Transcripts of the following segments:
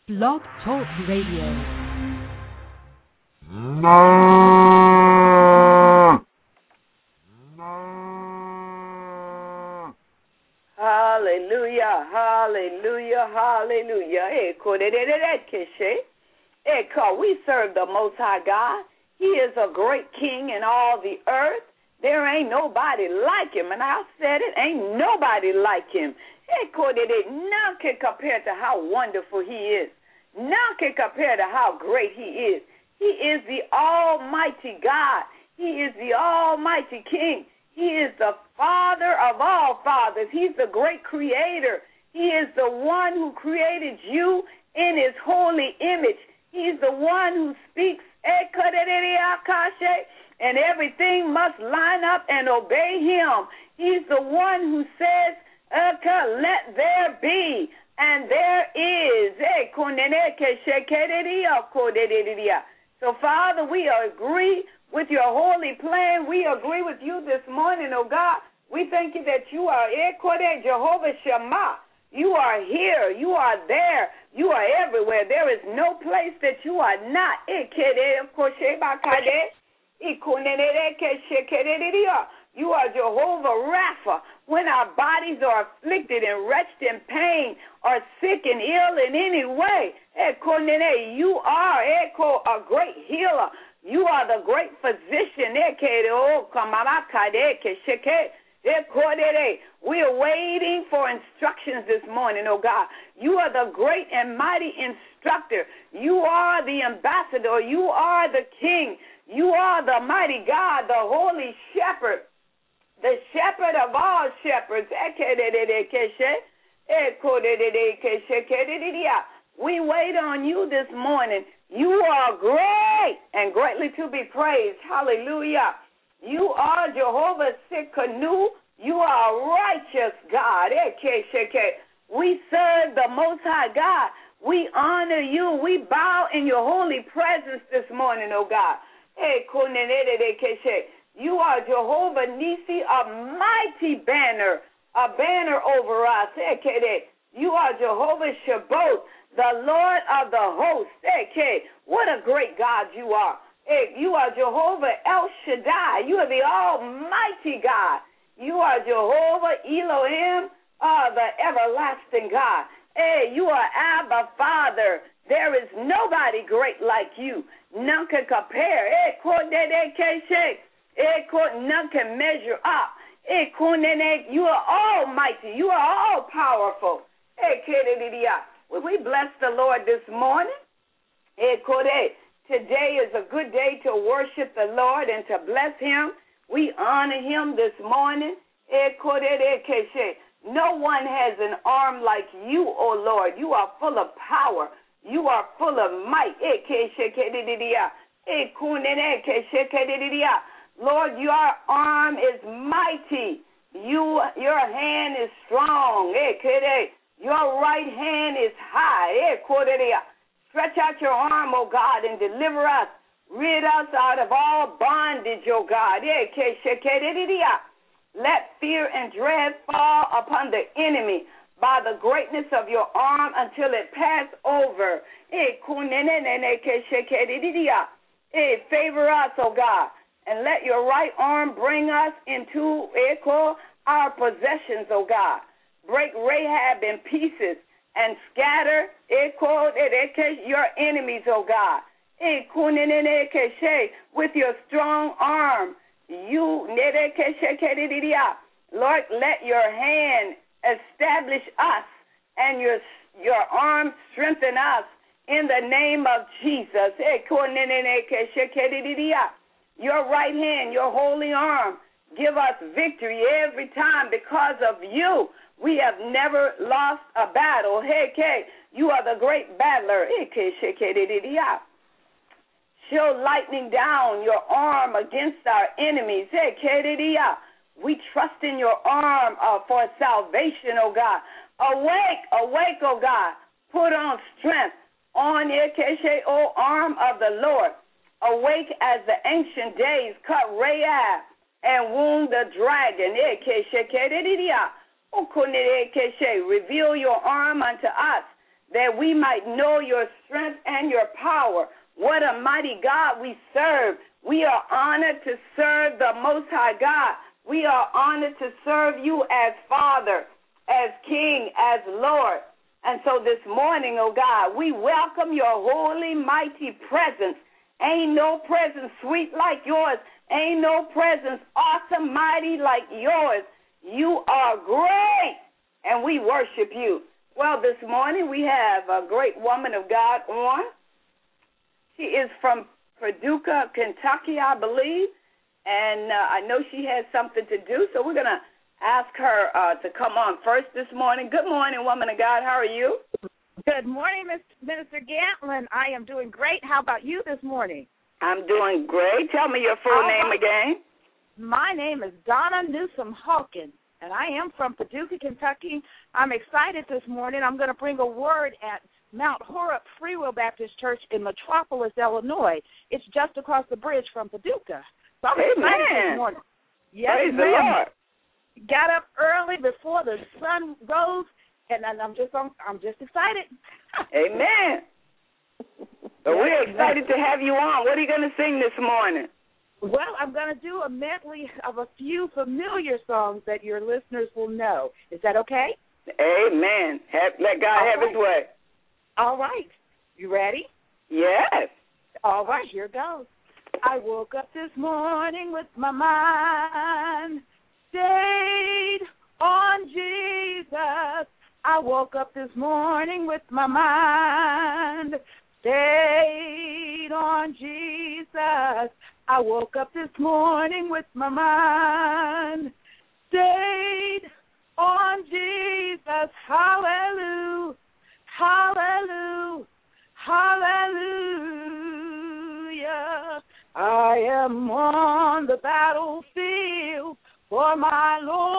Blog Talk Radio. Hallelujah, hallelujah, hallelujah. We serve the Most High God. He is a great king in all the earth. There ain't nobody like him. And I said it, ain't nobody like him. None can compare to how wonderful he is. None can compare to how great he is. He is the Almighty God. He is the Almighty King. He is the Father of all fathers. He's the great creator. He is the one who created you in his holy image. He's the one who speaks, and everything must line up and obey him. He's the one who says, let there be, and there is. So, Father, we agree with your holy plan. We agree with you this morning, oh God. We thank you that you are Jehovah Shammah. You are here. You are there. You are everywhere. There is no place that you are not. You are Jehovah Rapha. When our bodies are afflicted and wretched in pain or sick and ill in any way, you are a great healer. You are the great physician. We are waiting for instructions this morning, oh God. You are the great and mighty instructor. You are the ambassador. You are the king. You are the mighty God, the holy shepherd, the shepherd of all shepherds. We wait on you this morning. You are great and greatly to be praised. Hallelujah. You are Jehovah Sikkenu. You are righteous God. We serve the Most High God. We honor you. We bow in your holy presence this morning, oh God. You are Jehovah Nisi, a mighty banner, a banner over us. You are Jehovah Shabbat, the Lord of the hosts. What a great God you are. You are Jehovah El Shaddai. You are the Almighty God. You are Jehovah Elohim, the everlasting God. You are Abba Father. There is nobody great like you. None can compare. None can measure up. You are almighty. You are all powerful. We bless the Lord this morning. Today is a good day to worship the Lord and to bless him. We honor him this morning. No one has an arm like you, O Lord. You are full of power. You are full of might. Lord, your arm is mighty. Your hand is strong. Your right hand is high. Stretch out your arm, O God, and deliver us. Rid us out of all bondage, O God. Let fear and dread fall upon the enemy by the greatness of your arm until it pass over. Favor us, O God, and let your right arm bring us into our possessions, O God. Break Rahab in pieces and scatter your enemies, O God. With your strong arm, Lord, let your hand establish us and your arm strengthen us in the name of Jesus. Your right hand, your holy arm, give us victory every time because of you. We have never lost a battle. You are the great battler. Show lightning down your arm against our enemies. We trust in your arm for salvation, O God. Awake, O God. Put on strength on O arm of the Lord. Awake as the ancient days cut Rahab and wound the dragon. Reveal your arm unto us that we might know your strength and your power. What a mighty God we serve. We are honored to serve the Most High God. We are honored to serve you as Father, as King, as Lord. And so this morning, oh God, we welcome your holy, mighty presence. Ain't no presence sweet like yours. Ain't no presence awesome, mighty like yours. You are great, and we worship you. Well, this morning we have a great woman of God on. She is from Paducah, Kentucky, I believe, and I know she has something to do, so we're going to ask her to come on first this morning. Good morning, woman of God. How are you? Good morning, Minister Gatlin. I am doing great. How about you this morning? I'm doing great. Tell me your full name again. My name is Donna Newsom Hawkins, and I am from Paducah, Kentucky. I'm excited this morning. I'm going to bring a word at Mount Horeb Free Will Baptist Church in Metropolis, Illinois. It's just across the bridge from Paducah. So I'm excited this morning. Yes, praise the Lord. Got up early before the sun rose, and I'm just excited. Amen. So we're excited to have you on. What are you going to sing this morning? Well, I'm going to do a medley of a few familiar songs that your listeners will know. Is that okay? Amen. Let God have his way. All right. You ready? Yes. All right, here goes. I woke up this morning with my mind stayed on Jesus. I woke up this morning with my mind stayed on Jesus. I woke up this morning with my mind stayed on Jesus. Hallelujah, hallelujah, hallelujah. I am on the battlefield for my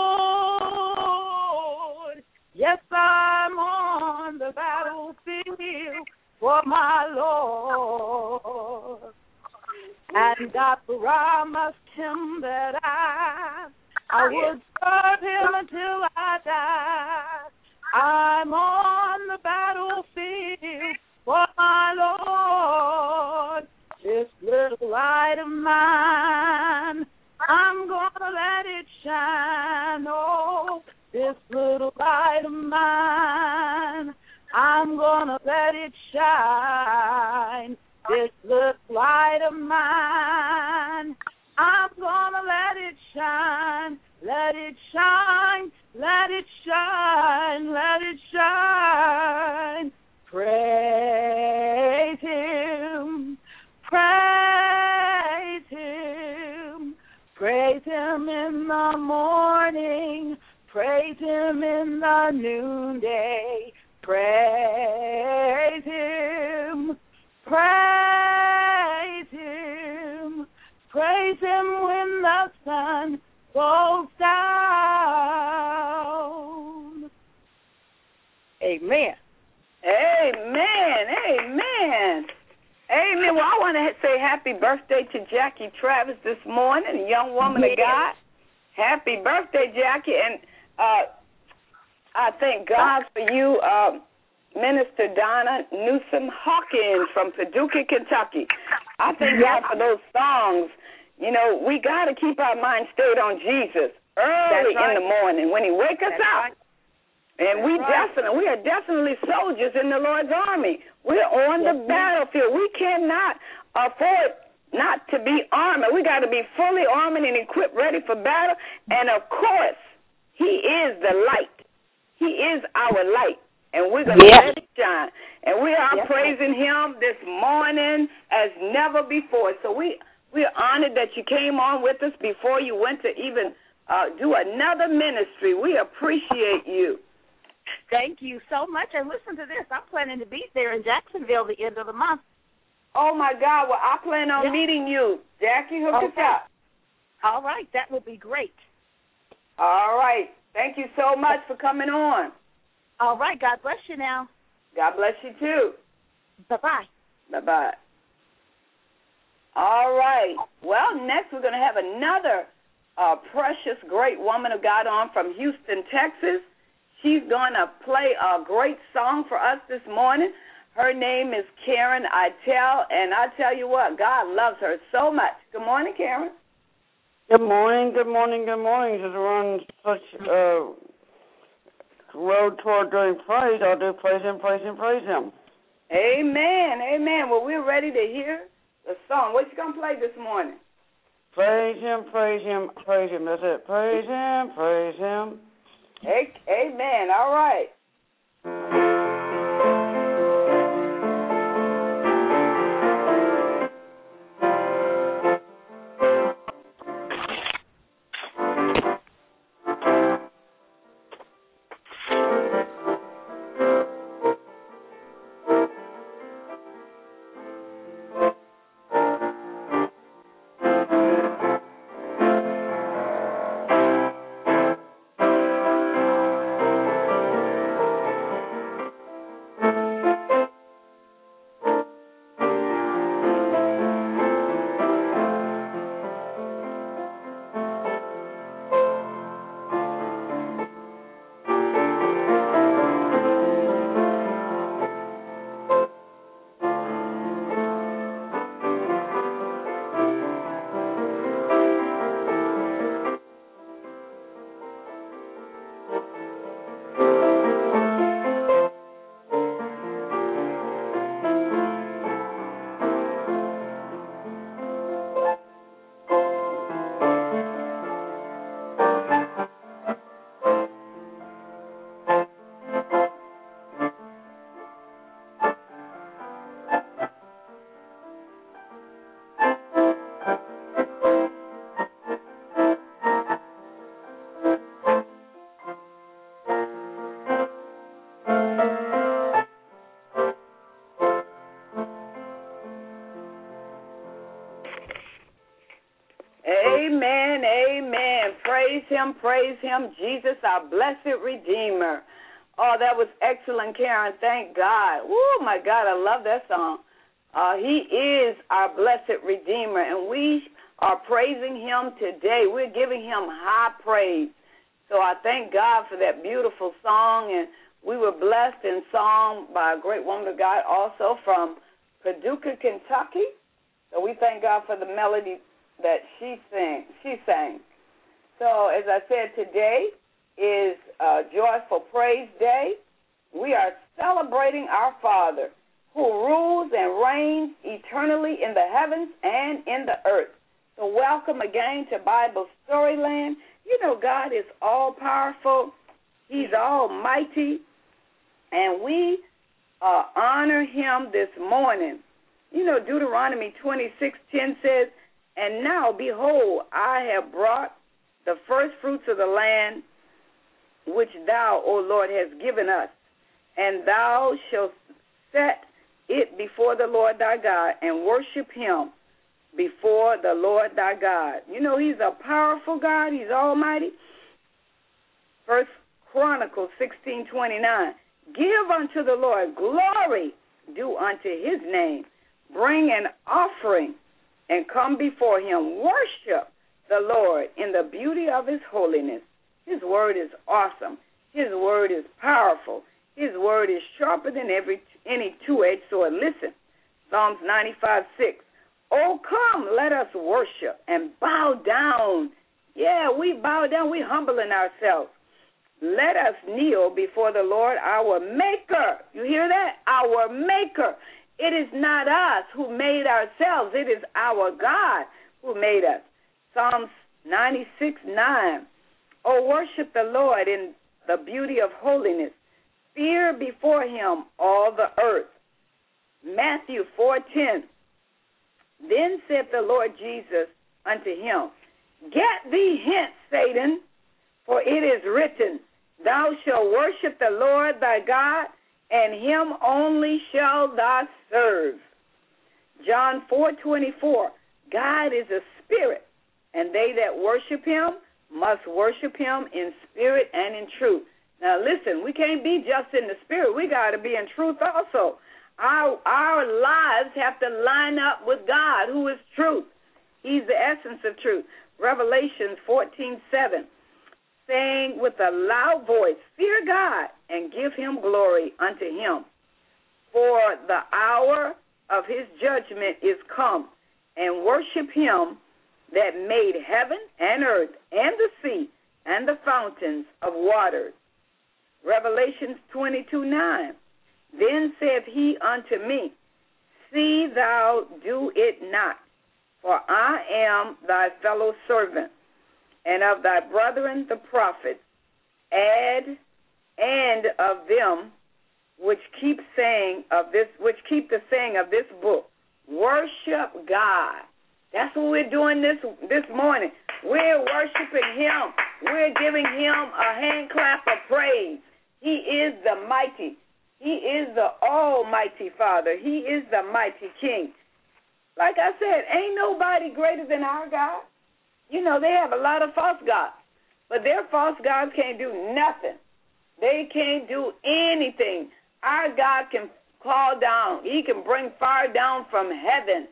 Lord. Yes, I'm on the battlefield for my Lord. And I promised him that I would serve him until I die. I'm on the battlefield for my Lord. This little light of mine, I'm gonna let it shine. Oh, this little light of mine, I'm gonna let it shine. This little light of mine, I'm gonna let it shine. Let it shine, let it shine, let it shine. Praise him, praise him. Praise him in the morning, praise him in the noonday. Praise him, praise him, praise him when the sun goes down. Amen. Amen. Amen. Amen. Well, I want to say happy birthday to Jackie Travis this morning, a young woman of God. Happy birthday, Jackie. And I thank God for you, Minister Donna Newsom Hawkins from Paducah, Kentucky. I thank God for those songs. You know, we got to keep our mind stayed on Jesus early in the morning when he wakes us up. And we are definitely soldiers in the Lord's army. We're on the battlefield. We cannot afford not to be armed. We got to be fully armed and equipped, ready for battle. And, of course, he is the light. He is our light. And we're going to let it shine. And we are praising him this morning as never before. So we're honored that you came on with us before you went to even do another ministry. We appreciate you. Thank you so much. And listen to this. I'm planning to be there in Jacksonville the end of the month. Oh, my God. Well, I plan on meeting you. Jackie, hook us up. All right. That would be great. All right. Thank you so much for coming on. All right. God bless you now. God bless you, too. Bye-bye. Bye-bye. All right. Well, next we're going to have another precious, great woman of God on from Houston, Texas. She's going to play a great song for us this morning. Her name is Karen Itel, and I tell you what, God loves her so much. Good morning, Karen. Good morning, good morning, good morning. Since we're on such a road toward doing praise, I'll do praise him, praise him, praise him. Amen, amen. Well, we're ready to hear the song. What you going to play this morning? Praise him, praise him, praise him. That's it. Praise him, praise him. Amen. All right. Amen, amen. Praise him, Jesus, our blessed Redeemer. Oh, that was excellent, Karen. Thank God. Oh, my God, I love that song. He is our blessed Redeemer, and we are praising him today. We're giving him high praise. So I thank God for that beautiful song, and we were blessed in song by a great woman of God also from Paducah, Kentucky. So we thank God for the melody that she sang. So as I said, today is Joyful Praise Day. We are celebrating our Father who rules and reigns eternally in the heavens and in the earth. So welcome again to Bible Storyland. You know, God is all-powerful. He's almighty. And we honor him this morning. You know, Deuteronomy 26:10 says, "And now, behold, I have brought the first fruits of the land which thou, O Lord, hast given us, and thou shalt set it before the Lord thy God and worship him before the Lord thy God." You know, he's a powerful God. He's almighty. 1 Chronicles 16:29, "Give unto the Lord glory due unto his name. Bring an offering and come before him. Worship the Lord in the beauty of his holiness." His word is awesome. His word is powerful. His word is sharper than any two-edged sword. Listen, Psalms 95:6. "Oh, come, let us worship and bow down." Yeah, we bow down. We humbling ourselves. "Let us kneel before the Lord our Maker." You hear that? Our Maker. It is not us who made ourselves. It is our God who made us. Psalms 96:9. "Oh, worship the Lord in the beauty of holiness. Fear before him all the earth." Matthew 4:10. "Then said the Lord Jesus unto him, Get thee hence, Satan, for it is written, Thou shalt worship the Lord thy God, and him only shalt thou serve." John 4:24. "God is a spirit, and they that worship him must worship him in spirit and in truth." Now listen, we can't be just in the spirit. We got to be in truth also. Our lives have to line up with God, who is truth. He's the essence of truth. Revelation 14:7 saying with a loud voice, Fear God, and give him glory unto him. For the hour of his judgment is come, and worship him that made heaven and earth and the sea and the fountains of waters. Revelations 22:9. Then saith he unto me, See thou do it not, for I am thy fellow servant, and of thy brethren the prophets, and of them which keep the saying of this book. Worship God. That's what we're doing this morning. We're worshiping him. We're giving him a hand clap of praise. He is the mighty. He is the almighty Father. He is the mighty King. Like I said, ain't nobody greater than our God. You know, they have a lot of false gods, but their false gods can't do nothing. They can't do anything. Our God can call down. He can bring fire down from heaven.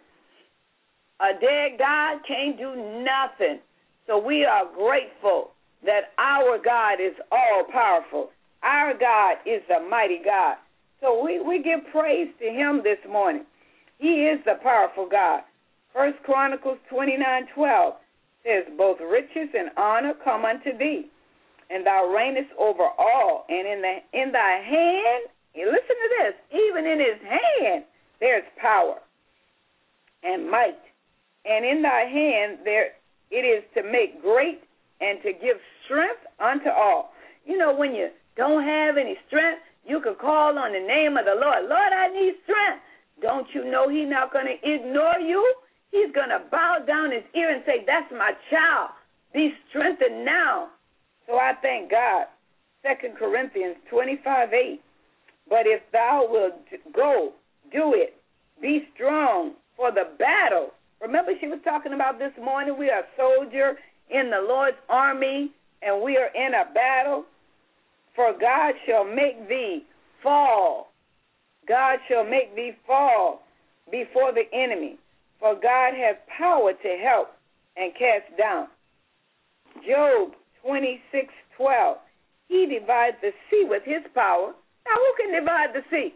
A dead God can't do nothing. So we are grateful that our God is all-powerful. Our God is the mighty God. So we give praise to him this morning. He is the powerful God. 1 Chronicles 29:12 says, Both riches and honor come unto thee, and thou reignest over all. And in thy hand, listen to this, even in his hand there is power and might. And in thy hand there it is to make great and to give strength unto all. You know, when you don't have any strength, you can call on the name of the Lord. Lord, I need strength. Don't you know he's not going to ignore you? He's going to bow down his ear and say, That's my child. Be strengthened now. So I thank God. 2 Corinthians 25:8. But if thou wilt go, do it. Be strong for the battle. Remember she was talking about this morning, we are a soldier in the Lord's army, and we are in a battle. For God shall make thee fall. God shall make thee fall before the enemy. For God has power to help and cast down. Job 26:12. He divides the sea with his power. Now, who can divide the sea?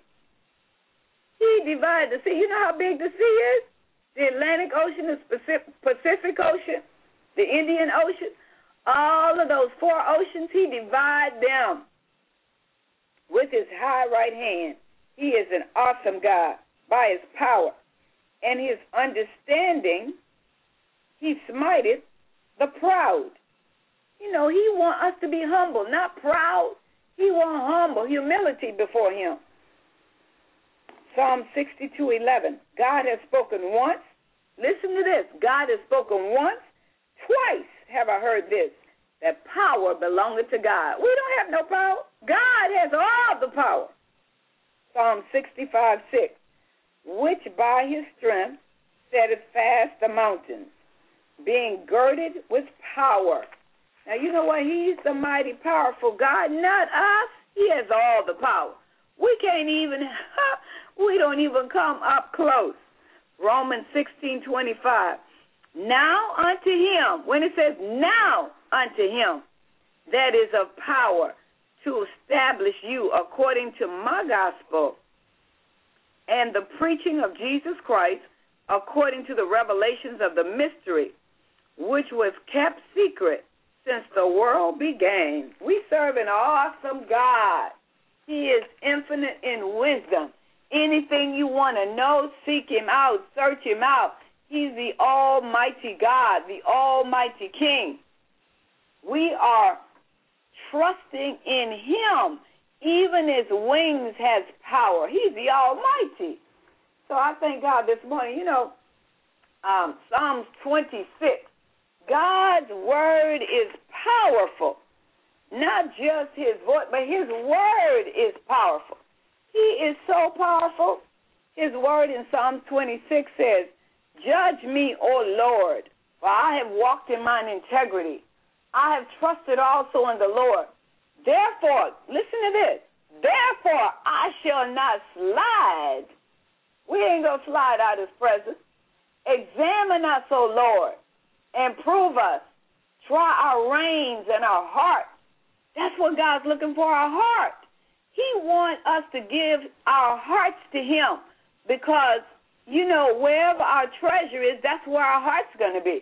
He divides the sea. You know how big the sea is? The Atlantic Ocean, the Pacific Ocean, the Indian Ocean. All of those 4 oceans, he divides them with his high right hand. He is an awesome God by his power. And his understanding, he smiteth the proud. You know, he wants us to be humble, not proud. He wants humble, humility before him. Psalm 62:11. God has spoken once. Listen to this. God has spoken once. Twice have I heard this, that power belongeth to God. We don't have no power. God has all the power. Psalm 65:6. Which by his strength setteth fast the mountains, being girded with power. Now, you know what? He's the mighty, powerful God, not us. He has all the power. We can't even, we don't even come up close. Romans 16:25. Now unto him, when it says now unto him, that is of power to establish you according to my gospel and the preaching of Jesus Christ according to the revelations of the mystery, which was kept secret since the world began. We serve an awesome God. He is infinite in wisdom. Anything you want to know, seek him out, search him out. He's the almighty God, the almighty King. We are trusting in him. Even his wings has power. He's the almighty. So I thank God this morning. You know, Psalms 26. God's word is powerful. Not just his voice, but his word is powerful. He is so powerful. His word in Psalm 26 says, Judge me, O Lord, for I have walked in mine integrity. I have trusted also in the Lord. Therefore, listen to this, therefore I shall not slide. We ain't going to slide out of his presence. Examine us, O Lord, and prove us. Try our reins and our hearts, That's what God's looking for, our heart. He wants us to give our hearts to him because, you know, wherever our treasure is, that's where our heart's going to be.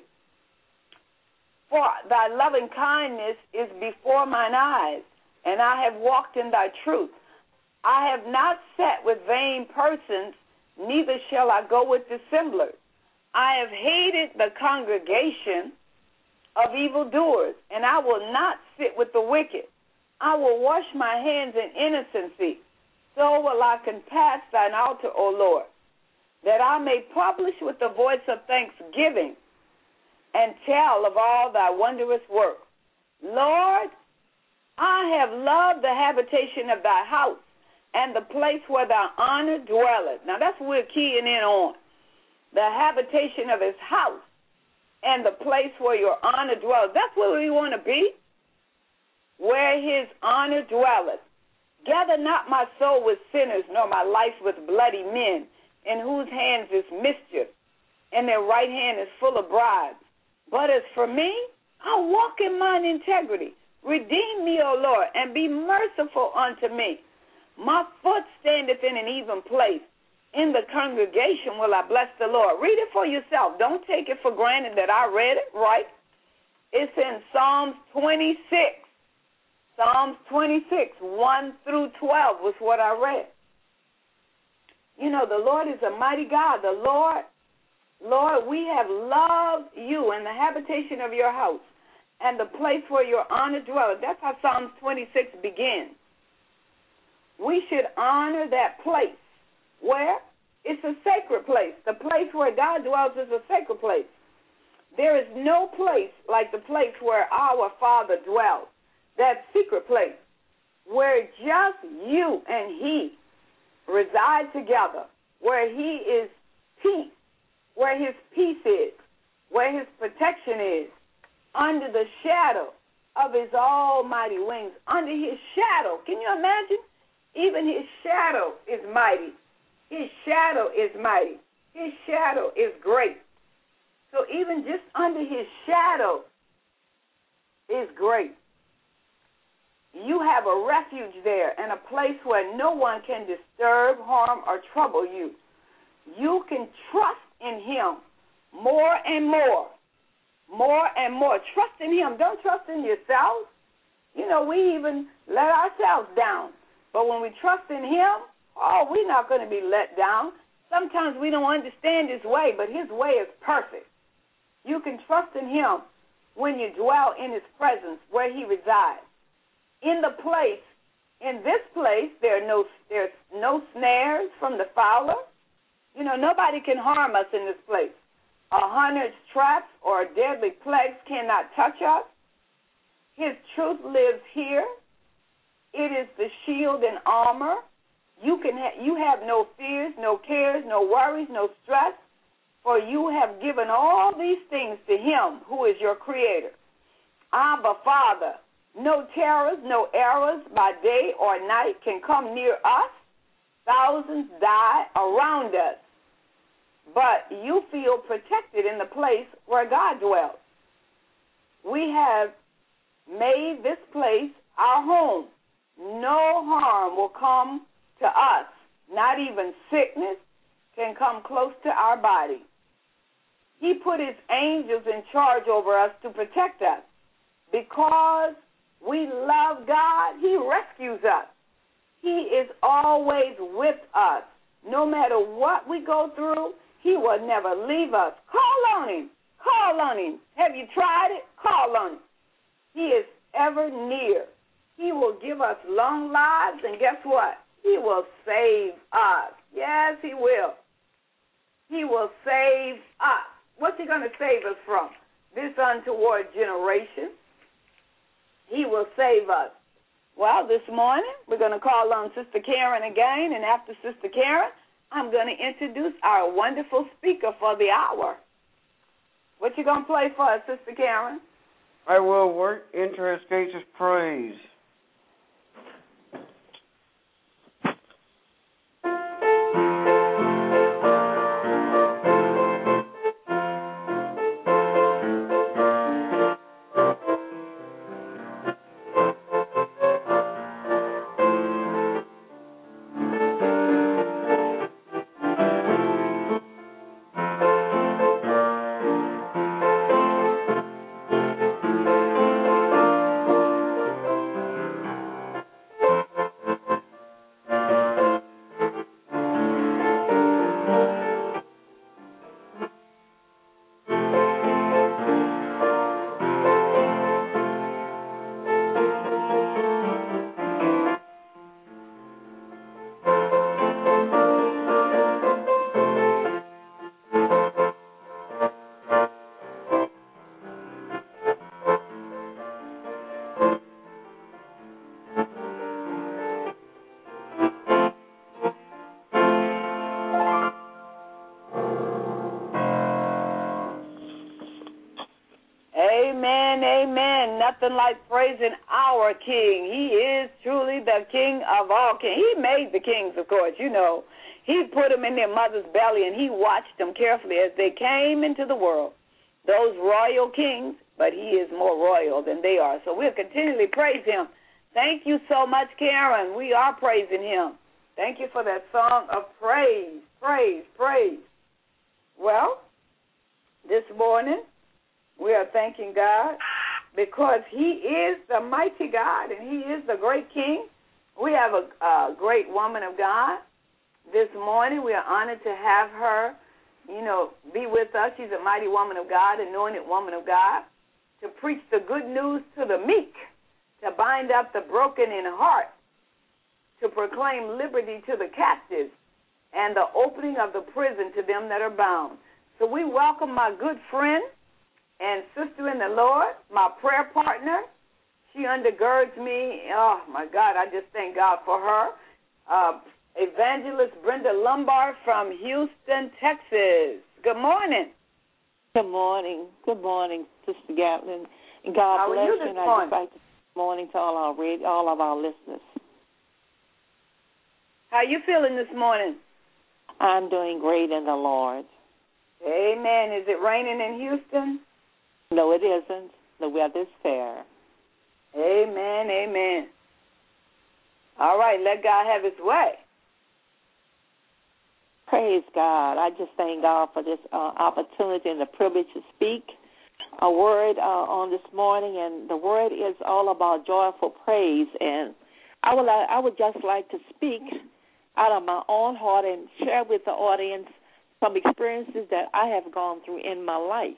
For thy loving kindness is before mine eyes, and I have walked in thy truth. I have not sat with vain persons, neither shall I go with dissemblers. I have hated the congregation of evildoers, and I will not sit with the wicked. I will wash my hands in innocency. So will I compass thine altar, O Lord, that I may publish with the voice of thanksgiving and tell of all thy wondrous works. Lord, I have loved the habitation of thy house and the place where thy honor dwelleth. Now that's what we're keying in on. The habitation of his house and the place where your honor dwelleth. That's where we want to be, where his honor dwelleth. Gather not my soul with sinners, nor my life with bloody men, in whose hands is mischief, and their right hand is full of bribes. But as for me, I'll walk in mine integrity. Redeem me, O Lord, and be merciful unto me. My foot standeth in an even place. In the congregation will I bless the Lord. Read it for yourself. Don't take it for granted that I read it, right? It's in Psalms 26. Psalms 26, 1 through 12 was what I read. You know, the Lord is a mighty God. The Lord, we have loved you and the habitation of your house and the place where your honor dwelleth. That's how Psalms 26 begins. We should honor that place. Where? It's a sacred place. The place where God dwells is a sacred place. There is no place like the place where our Father dwells, that secret place, where just you and he reside together, where he is peace, where his peace is, where his protection is, under the shadow of his almighty wings, under his shadow. Can you imagine? Even his shadow is mighty. His shadow is mighty. His shadow is great. So even just under his shadow is great. You have a refuge there and a place where no one can disturb, harm, or trouble you. You can trust in him more and more. More and more. Trust in him. Don't trust in yourself. You know, we even let ourselves down. But when we trust in him, we're not going to be let down. Sometimes we don't understand his way, but his way is perfect. You can trust in him when you dwell in his presence where he resides. In this place, there's no snares from the fowler. You know, nobody can harm us in this place. 100 traps or deadly plagues cannot touch us. His truth lives here. It is the shield and armor. You have no fears, no cares, no worries, no stress, for you have given all these things to him who is your creator. Abba, Father, no terrors, no errors by day or night can come near us. Thousands die around us, but you feel protected in the place where God dwells. We have made this place our home. No harm will come to us. Not even sickness can come close to our body. He put his angels in charge over us to protect us. Because we love God, he rescues us. He is always with us. No matter what we go through, he will never leave us. Call on him. Call on him. Have you tried it? Call on him. He is ever near. He will give us long lives, and guess what? He will save us. Yes, he will. He will save us. What's he going to save us from? This untoward generation. He will save us. Well, this morning, we're going to call on Sister Karen again, and after Sister Karen, I'm going to introduce our wonderful speaker for the hour. What you going to play for us, Sister Karen? I will work into his gates of praise. nothing like praising our King. He is truly the King of all kings. He made the kings, of course, you know. He put them in their mother's belly, and he watched them carefully as they came into the world. Those royal kings, but he is more royal than they are. So we'll continually praise him. Thank you so much, Karen. We are praising him. Thank you for that song of praise, praise, praise. Well, this morning we are thanking God because he is the mighty God and he is the great King. We have a great woman of God. This morning we are honored to have her, be with us. She's a mighty woman of God, anointed woman of God, to preach the good news to the meek, to bind up the broken in heart, to proclaim liberty to the captives, and the opening of the prison to them that are bound. So we welcome my good friend and sister in the Lord, my prayer partner. She undergirds me. Oh, my God, I just thank God for her. Evangelist Brenda Lombard from Houston, Texas. Good morning. Good morning. Good morning, Sister Gatlin. And God bless you. And I'd just like to good morning to all of our listeners. How you feeling this morning? I'm doing great in the Lord. Amen. Is it raining in Houston? No, it isn't. The weather's fair. Amen, amen. All right, let God have his way. Praise God. I just thank God for this opportunity and the privilege to speak a word on this morning, and the word is all about joyful praise. And I would just like to speak out of my own heart and share with the audience some experiences that I have gone through in my life.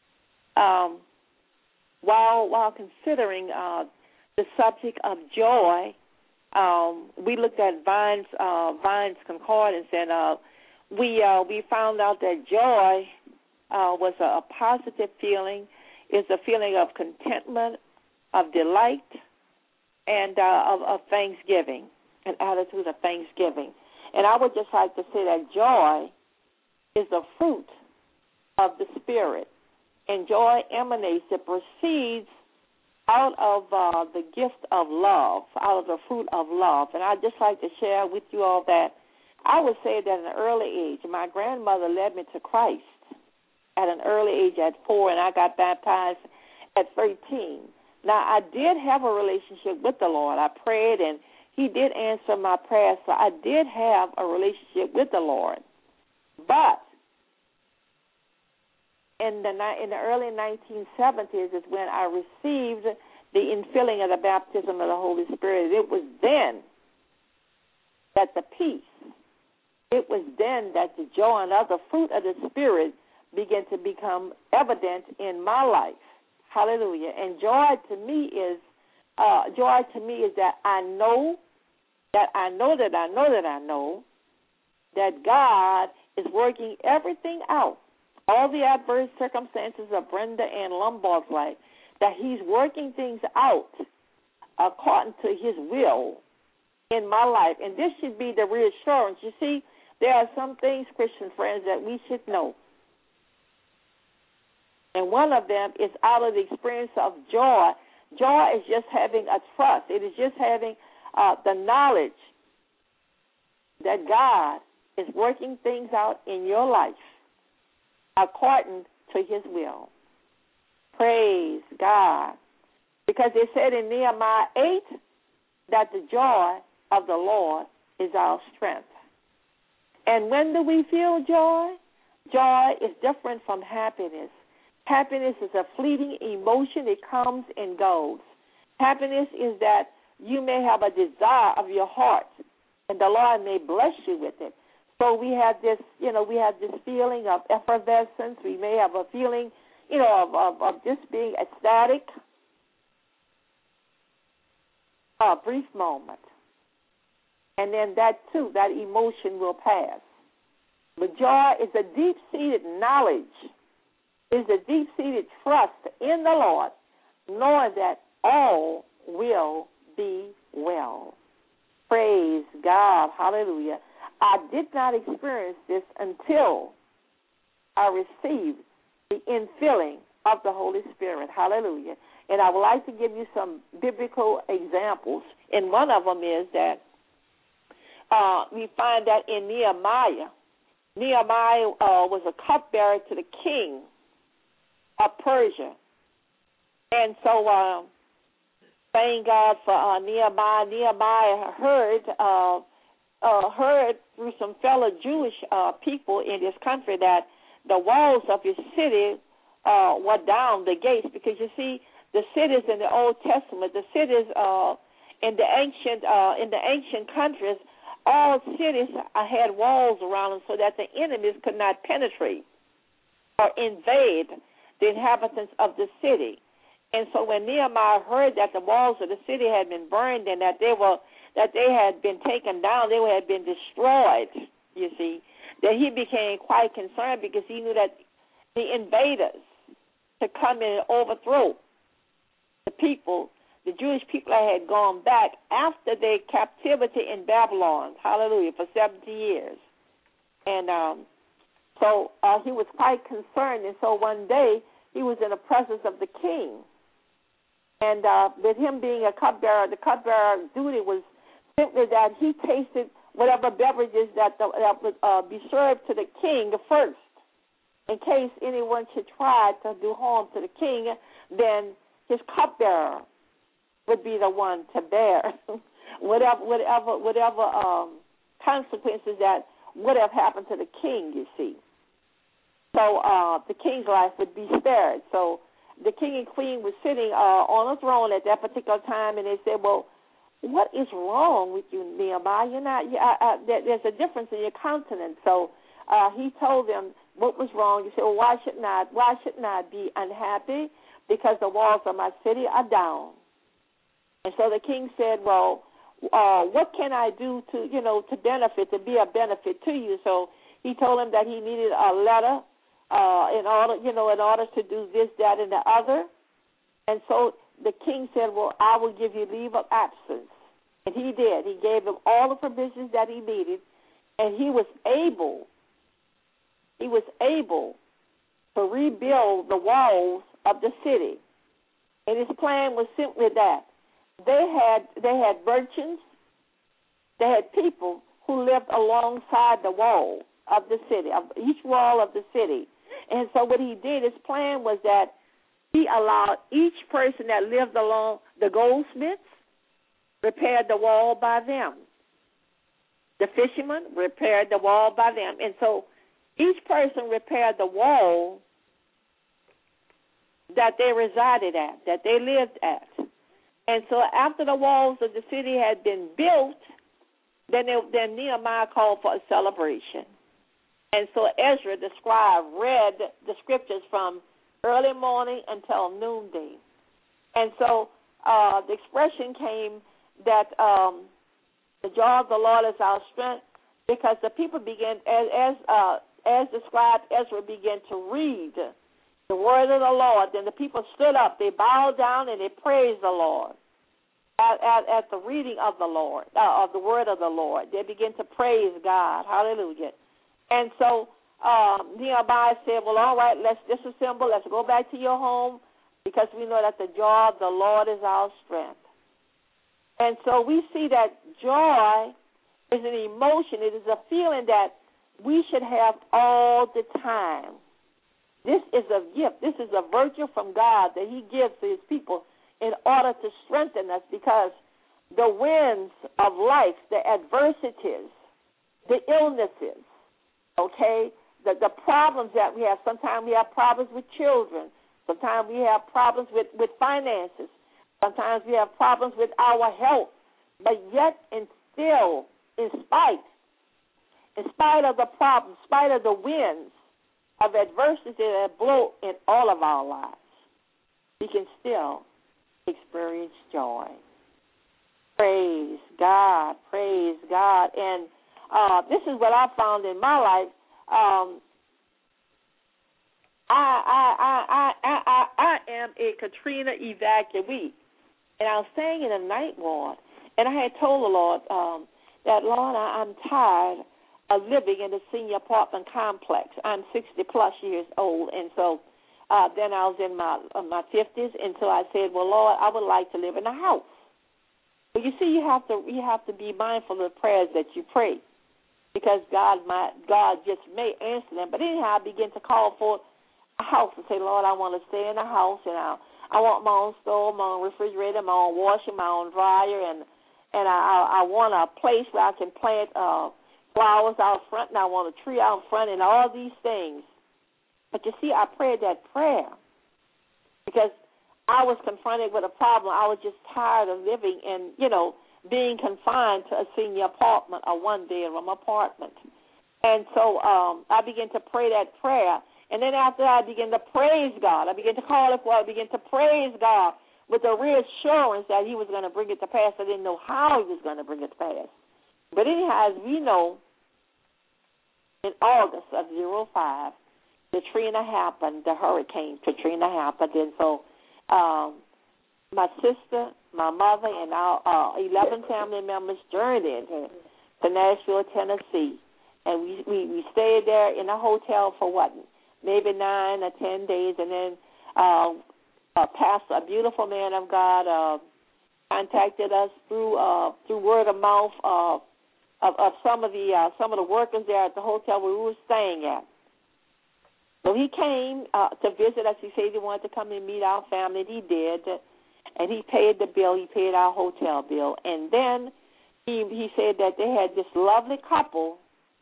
While considering the subject of joy, we looked at Vine's Concordance, and we found out that joy was a positive feeling. It's a feeling of contentment, of delight, and of thanksgiving, an attitude of thanksgiving. And I would just like to say that joy is a fruit of the Spirit, and joy emanates, it proceeds out of the gift of love, out of the fruit of love. And I'd just like to share with you all that I would say that at an early age, my grandmother led me to Christ at an early age at 4, and I got baptized at 13. Now, I did have a relationship with the Lord. I prayed, and he did answer my prayers, so I did have a relationship with the Lord. But in the early 1970s is when I received the infilling of the baptism of the Holy Spirit. It was then that the peace, it was then that the joy and other fruit of the Spirit began to become evident in my life. Hallelujah. And joy to me is that I know that God is working everything out, all the adverse circumstances of Brenda and Lombard's life, that he's working things out according to his will in my life. And this should be the reassurance. You see, there are some things, Christian friends, that we should know. And one of them is out of the experience of joy. Joy is just having a trust. It is just having the knowledge that God is working things out in your life according to his will. Praise God. Because it said in Nehemiah 8 that the joy of the Lord is our strength. And when do we feel joy? Joy is different from happiness. Happiness is a fleeting emotion. It comes and goes. Happiness is that you may have a desire of your heart, and the Lord may bless you with it. So we have this, feeling of effervescence. We may have a feeling, of just being ecstatic. A brief moment. And then that emotion will pass. But joy is a deep-seated knowledge, is a deep-seated trust in the Lord, knowing that all will be well. Praise God. Hallelujah. I did not experience this until I received the infilling of the Holy Spirit. Hallelujah. And I would like to give you some biblical examples. And one of them is that we find that in Nehemiah. Nehemiah was a cupbearer to the king of Persia. And so, thank God for Nehemiah. Nehemiah heard through some fellow Jewish people in this country that the walls of his city were down, the gates, because you see, the cities in the Old Testament, the cities in the ancient countries, all cities had walls around them so that the enemies could not penetrate or invade the inhabitants of the city. And so when Nehemiah heard that the walls of the city had been burned and that they had been taken down, they had been destroyed, you see, that he became quite concerned because he knew that the invaders to come in and overthrow the people, the Jewish people that had gone back after their captivity in Babylon, hallelujah, for 70 years. And so he was quite concerned. And so one day he was in the presence of the king. And with him being a cupbearer, the cupbearer duty was simply that he tasted whatever beverages that would be served to the king first. In case anyone should try to do harm to the king, then his cupbearer would be the one to bear whatever consequences that would have happened to the king, you see. So the king's life would be spared. So the king and queen were sitting on a throne at that particular time, and they said, well, what is wrong with you, Nehemiah? You're not. There's a difference in your countenance. So he told them what was wrong. He said, well, why shouldn't I be unhappy? Because the walls of my city are down. And so the king said, well, what can I do to be a benefit to you? So he told him that he needed a letter in order to do this, that, and the other. And so the king said, well, I will give you leave of absence. And he did. He gave him all the provisions that he needed, and he was able to rebuild the walls of the city. And his plan was simply that. They had merchants, they had people who lived alongside the wall of the city, of each wall of the city. And so what he did, his plan was that he allowed each person that lived along the goldsmiths repaired the wall by them. The fishermen repaired the wall by them. And so each person repaired the wall that they resided at, that they lived at. And so after the walls of the city had been built, then Nehemiah called for a celebration. And so Ezra, the scribe, read the scriptures from early morning until noonday. And so the expression came that the joy of the Lord is our strength, because the people began, as the scribe Ezra began to read the word of the Lord, then the people stood up, they bowed down, and they praised the Lord. At the reading of the Lord, of the word of the Lord, they began to praise God. Hallelujah. And so Nehemiah said, well, all right, let's disassemble. Let's go back to your home, because we know that the joy of the Lord is our strength. And so we see that joy is an emotion. It is a feeling that we should have all the time. This is a gift. This is a virtue from God that he gives to his people in order to strengthen us, because the winds of life, the adversities, the illnesses, okay, the problems that we have. Sometimes we have problems with children. Sometimes we have problems with finances. Sometimes we have problems with our health. But yet and still, in spite of the problems, in spite of the winds of adversity that blow in all of our lives, we can still experience joy. Praise God, praise God. And this is what I found in my life. I am a Katrina evacuee, and I was staying in a night ward, and I had told the Lord that, Lord, I'm tired of living in the senior apartment complex. I'm 60-plus years old, and so Then I was in my 50s, and so I said, well, Lord, I would like to live in a house. But you see, you have to be mindful of the prayers that you pray, because God just may answer them. But anyhow, I begin to call for a house and say, Lord, I want to stay in a house, and I want my own stove, my own refrigerator, my own washer, my own dryer, and I want a place where I can plant flowers out front, and I want a tree out front, and all these things. But you see, I prayed that prayer because I was confronted with a problem. I was just tired of living in, being confined to a senior apartment, a one-bedroom apartment. And so I began to pray that prayer. And then after that, I began to praise God. I began to call it for. I began to praise God with the reassurance that he was going to bring it to pass. I didn't know how he was going to bring it to pass. But anyhow, as we know, in August of 2005, Katrina happened, the hurricane Katrina happened. And so my sister, my mother, and our 11 family members journeyed to Nashville, Tennessee. And we stayed there in a hotel for maybe 9 or 10 days. And then a pastor, a beautiful man of God, contacted us through word of mouth of some of the workers there at the hotel where we were staying at. So he came to visit us. He said he wanted to come and meet our family, and he did. And he paid the bill. He paid our hotel bill. And then he said that they had this lovely couple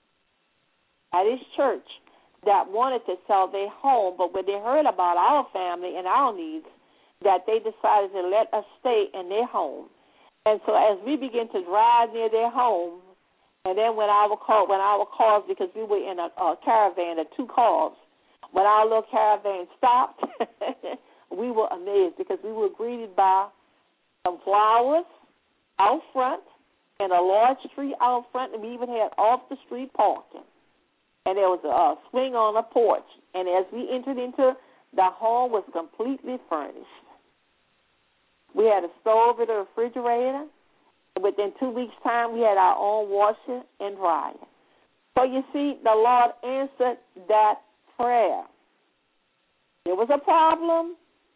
at his church that wanted to sell their home, but when they heard about our family and our needs, that they decided to let us stay in their home. And so as we began to drive near their home, and then when our cars, because we were in a caravan of 2 cars, when our little caravan stopped, we were amazed because we were greeted by some flowers out front and a large tree out front, and we even had off-the-street parking. And there was a swing on a porch. And as we entered into the home, was completely furnished. We had a stove and a refrigerator. And within 2 weeks' time, we had our own washer and dryer. So you see, the Lord answered that prayer. There was a problem.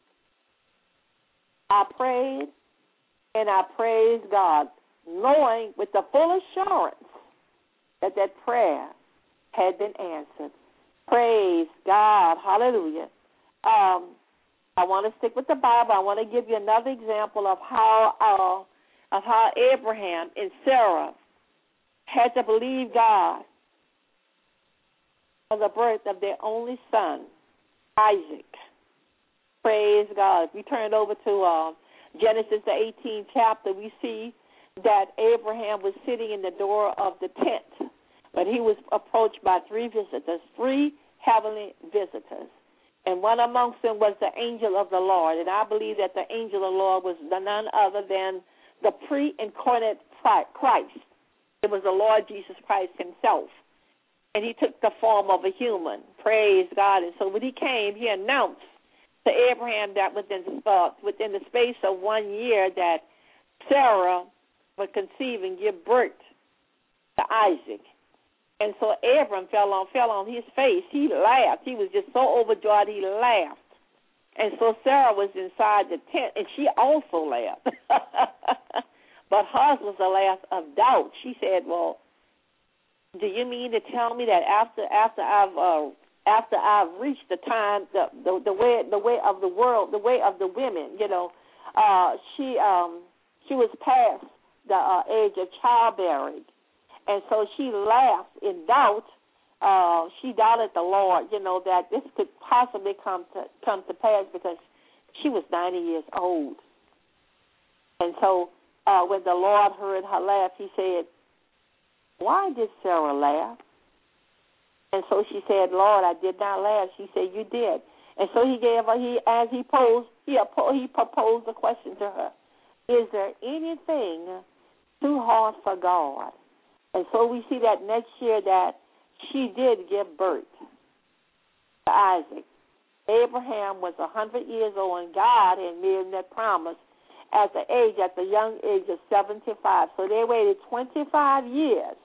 I prayed, and I praised God, knowing with the full assurance that prayer had been answered. Praise God. Hallelujah. I want to stick with the Bible. I want to give you another example of how Abraham and Sarah had to believe God for the birth of their only son, Isaac. Praise God. If we turn over to Genesis, the 18th chapter, we see that Abraham was sitting in the door of the tent, but he was approached by 3 visitors, 3 heavenly visitors. And one amongst them was the angel of the Lord. And I believe that the angel of the Lord was none other than the pre-incarnate Christ. It was the Lord Jesus Christ himself. And he took the form of a human. Praise God. And so when he came, he announced to Abraham that within the space of 1 year that Sarah would conceive and give birth to Isaac. And so Abram fell on his face. He laughed. He was just so overjoyed he laughed. And so Sarah was inside the tent, and she also laughed. But hers was a laugh of doubt. She said, "Well, do you mean to tell me that after I've reached the time, the way of the world, the way of the women, she was past the age of childbearing." And so she laughed in doubt. She doubted the Lord, that this could possibly come to pass because she was 90 years old. And so when the Lord heard her laugh, he said, "Why did Sarah laugh?" And so she said, "Lord, I did not laugh." She said, "You did." And so he proposed a question to her. Is there anything too hard for God? And so we see that next year that she did give birth to Isaac. Abraham was 100 years old, and God had made him that promise at the young age of 75. So they waited 25 years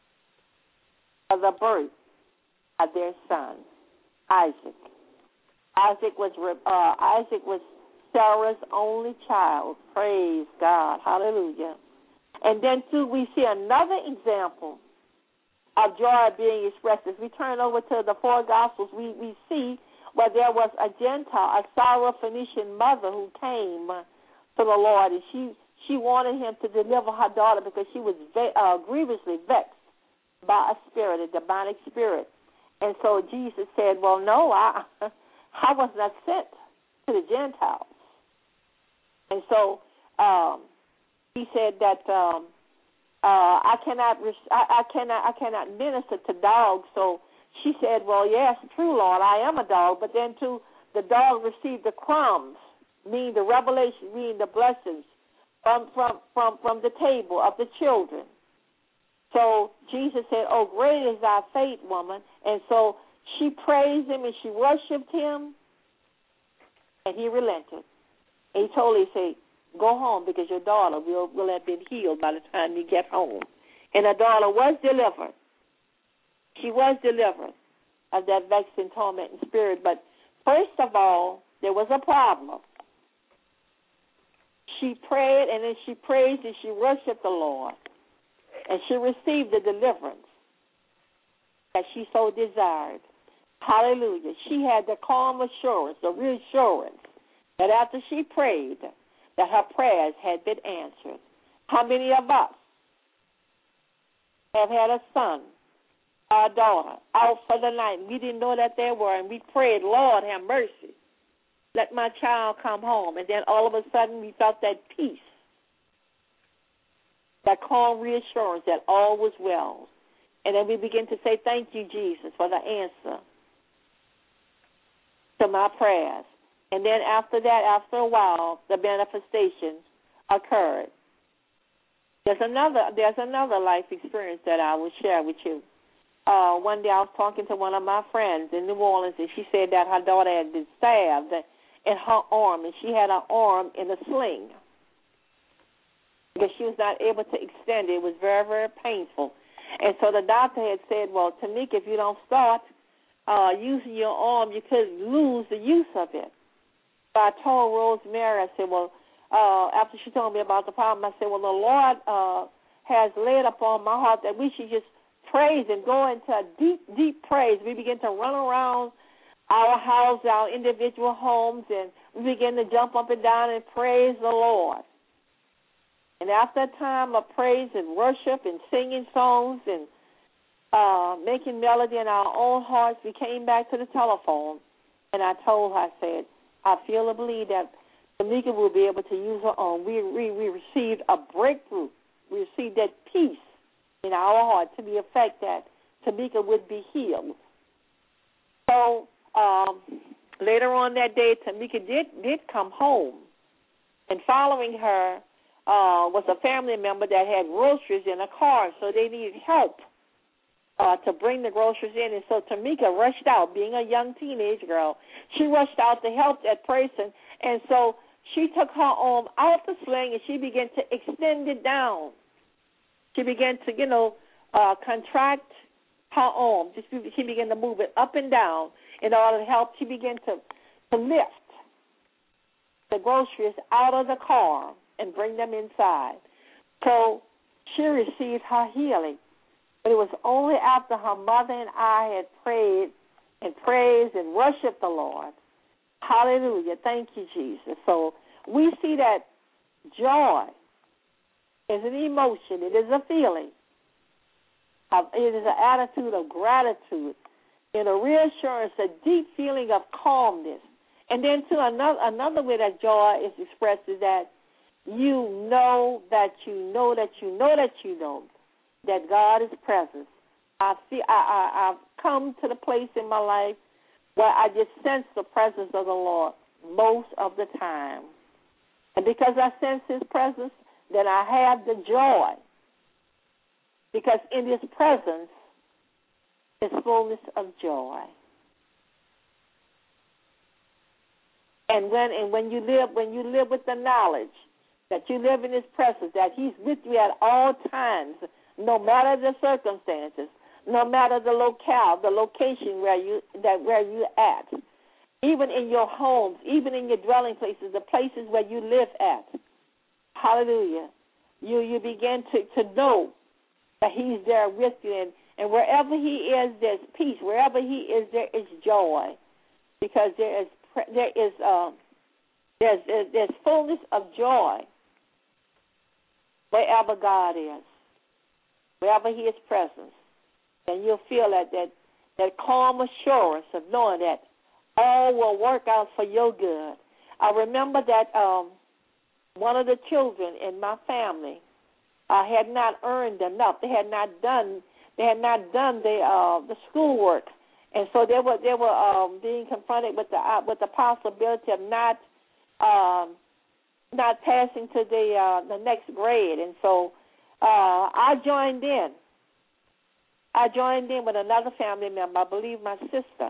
for the birth of their son, Isaac. Isaac was Sarah's only child. Praise God. Hallelujah. And then, too, we see another example of joy being expressed. As we turn over to the four Gospels, we see where there was a Gentile, a Syrophoenician mother who came to the Lord, and she wanted him to deliver her daughter because she was grievously vexed by a spirit, a demonic spirit. And so Jesus said, well, no, I was not sent to the Gentiles. And so he said that I cannot minister to dogs. So she said, well, yes, true, Lord, I am a dog. But then, too, the dog received the crumbs, meaning the revelation, meaning the blessings from the table of the children. So Jesus said, oh, great is thy faith, woman. And so she praised him and she worshiped him, and he relented. And he told her, he said, go home because your daughter will have been healed by the time you get home. And her daughter was delivered. She was delivered of that vexing, tormenting spirit. But first of all, there was a problem. She prayed, and then she praised and she worshiped the Lord. And she received the deliverance that she so desired. Hallelujah. She had the calm assurance, the reassurance that after she prayed, that her prayers had been answered. How many of us have had a son or a daughter out for the night? We didn't know that they were, and we prayed, Lord, have mercy. Let my child come home. And then all of a sudden we felt that peace, that calm reassurance that all was well. And then we begin to say, thank you, Jesus, for the answer to my prayers. And then after that, after a while, the manifestation occurred. There's another life experience that I will share with you. One day I was talking to one of my friends in New Orleans, and she said that her daughter had been stabbed in her arm, and she had her arm in a sling because she was not able to extend it. It was very, very painful. And so the doctor had said, well, Tamika, if you don't start using your arm, you could lose the use of it. So I told Rosemary, I said, well, after she told me about the problem, I said, well, the Lord has laid upon my heart that we should just praise and go into a deep, deep praise. We begin to run around our house, our individual homes, and we begin to jump up and down and praise the Lord. And after a time of praise and worship and singing songs and making melody in our own hearts, we came back to the telephone, and I told her, I said, I feel and believe that Tamika will be able to use her own. We received a breakthrough. We received that peace in our heart to the effect that Tamika would be healed. So later on that day, Tamika did come home, and following her was a family member that had groceries in a car, so they needed help to bring the groceries in. And so Tamika rushed out, being a young teenage girl. She rushed out to help that person, and so she took her arm out the sling and she began to extend it down. She began to, contract her arm. She began to move it up and down in order to help. She began to lift the groceries out of the car and bring them inside. So she received her healing. But it was only after her mother and I had prayed and praised and worshiped the Lord. Hallelujah. Thank you, Jesus. So we see that joy is an emotion. It is a feeling. It is an attitude of gratitude and a reassurance, a deep feeling of calmness. And then, too, another way that joy is expressed is that you know that you know that you know that you know that God is present. I've come to the place in my life where I just sense the presence of the Lord most of the time. And because I sense his presence, then I have the joy. Because in his presence is fullness of joy. And when you live with the knowledge that you live in his presence, that he's with you at all times, no matter the circumstances, no matter the locale, the location where you at, even in your homes, even in your dwelling places, the places where you live at. Hallelujah. You begin to know that he's there with you, and wherever he is, there's peace. Wherever he is, there is joy, because there's fullness of joy wherever God is, wherever he is present. And you'll feel that calm assurance of knowing that all will work out for your good. I remember that one of the children in my family had not earned enough. They had not done the schoolwork, and so they were being confronted with the possibility of not passing to the next grade. And so I joined in. I joined in with another family member. I believe my sister.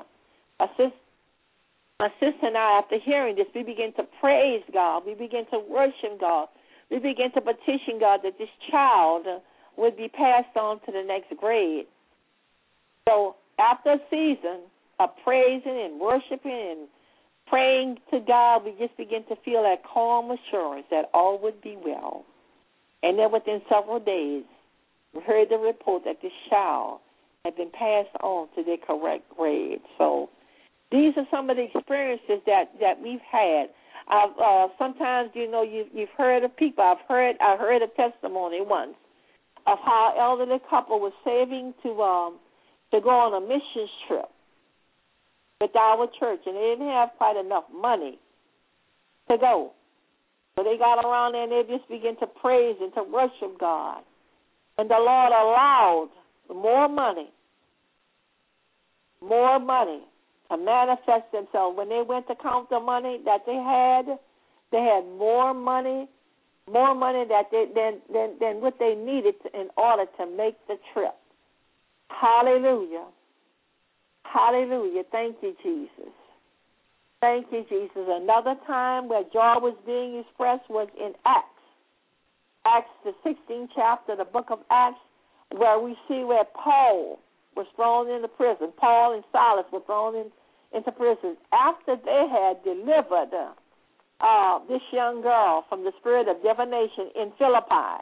My sister and I, after hearing this, we began to praise God. We began to worship God. We began to petition God that this child would be passed on to the next grade. So after a season of praising and worshiping and praying to God, we just began to feel that calm assurance that all would be well. And then within several days, we heard the report that this child had been passed on to the correct grade. So these are some of the experiences that we've had. Sometimes, you've heard of people. I heard a testimony once of how an elderly couple was saving to go on a missions trip with our church, and they didn't have quite enough money to go. So they got around there and they just began to praise and to worship God. And the Lord allowed more money to manifest themselves. When they went to count the money that they had more money than what they needed in order to make the trip. Hallelujah. Hallelujah. Thank you, Jesus. Thank you, Jesus. Another time where joy was being expressed was in Acts. Acts, the 16th chapter, the book of Acts, where we see where Paul was thrown into prison. Paul and Silas were thrown into prison after they had delivered this young girl from the spirit of divination in Philippi.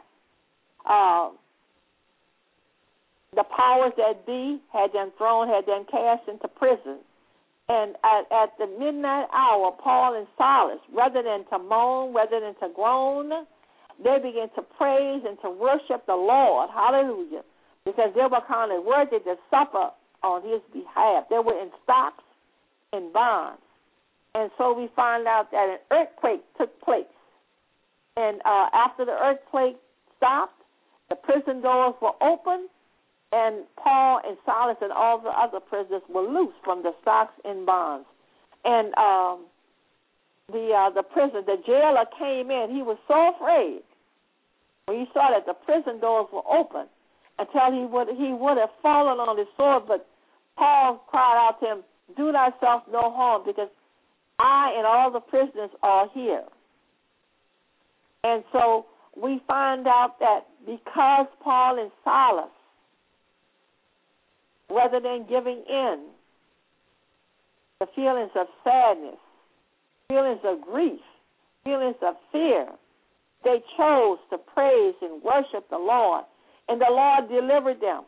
The powers that be had them cast into prison. And at the midnight hour, Paul and Silas, rather than to moan, rather than to groan, they began to praise and to worship the Lord. Hallelujah. Because they were counted worthy to suffer on his behalf. They were in stocks and bonds. And so we find out that an earthquake took place. And after the earthquake stopped, the prison doors were open, and Paul and Silas and all the other prisoners were loose from the stocks and bonds. And the jailer came in. He was so afraid when he saw that the prison doors were open until he would have fallen on his sword. But Paul cried out to him, "Do thyself no harm, because I and all the prisoners are here." And so we find out that because Paul and Silas, rather than giving in to feelings of sadness, feelings of grief, feelings of fear, they chose to praise and worship the Lord, and the Lord delivered them.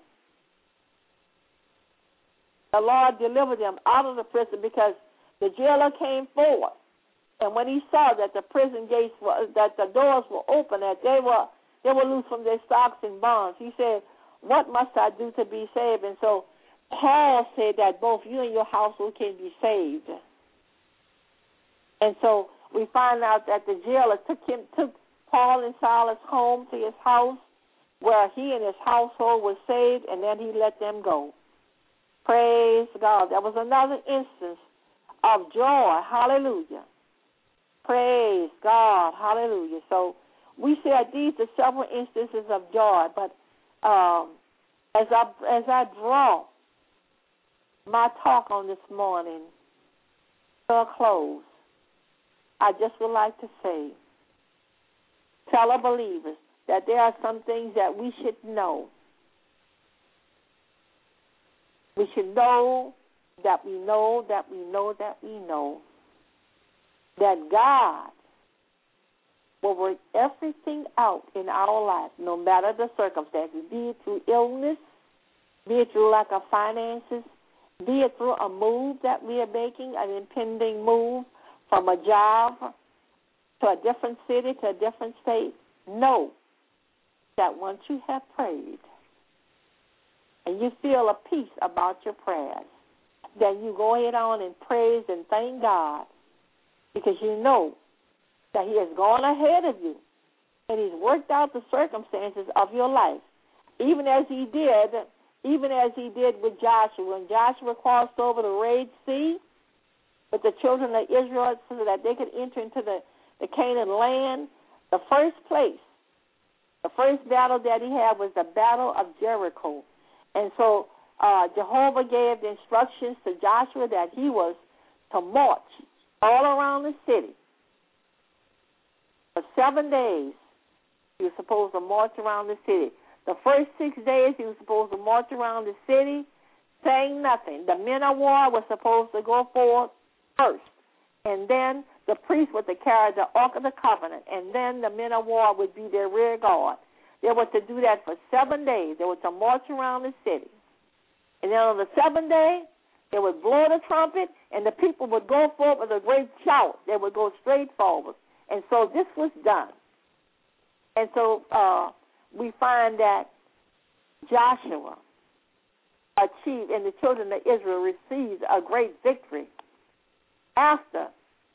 The Lord delivered them out of the prison because the jailer came forward, and when he saw that the prison gates that the doors were open, that they were loose from their stocks and bonds, he said, "What must I do to be saved?" And so Paul said that both you and your household can be saved. And so we find out that the jailer took Paul and Silas home to his house, where he and his household were saved, and then he let them go. Praise God. That was another instance of joy. Hallelujah. Praise God. Hallelujah. So we see that these are several instances of joy, but as I draw my talk on this morning to a close, I just would like to say, tell our believers that there are some things that we should know. We should know that we know that God will work everything out in our life, no matter the circumstances, be it through illness, be it through lack of finances, be it through a move that we are making, an impending move from a job to a different city, to a different state. Know that once you have prayed and you feel a peace about your prayers, then you go ahead on and praise and thank God, because you know that He has gone ahead of you and He's worked out the circumstances of your life, even as He did with Joshua. When Joshua crossed over the Red Sea with the children of Israel so that they could enter into the Canaan land, the first battle that he had was the Battle of Jericho. And so Jehovah gave the instructions to Joshua that he was to march all around the city. For 7 days, he was supposed to march around the city. The first 6 days, he was supposed to march around the city, saying nothing. The men of war were supposed to go forward first, and then the priest would carry the Ark of the Covenant, and then the men of war would be their rear guard. They were to do that for 7 days. They were to march around the city. And then on the 7th day, they would blow the trumpet, and the people would go forward with a great shout. They would go straight forward. And so this was done. And so we find that Joshua achieved, and the children of Israel received a great victory after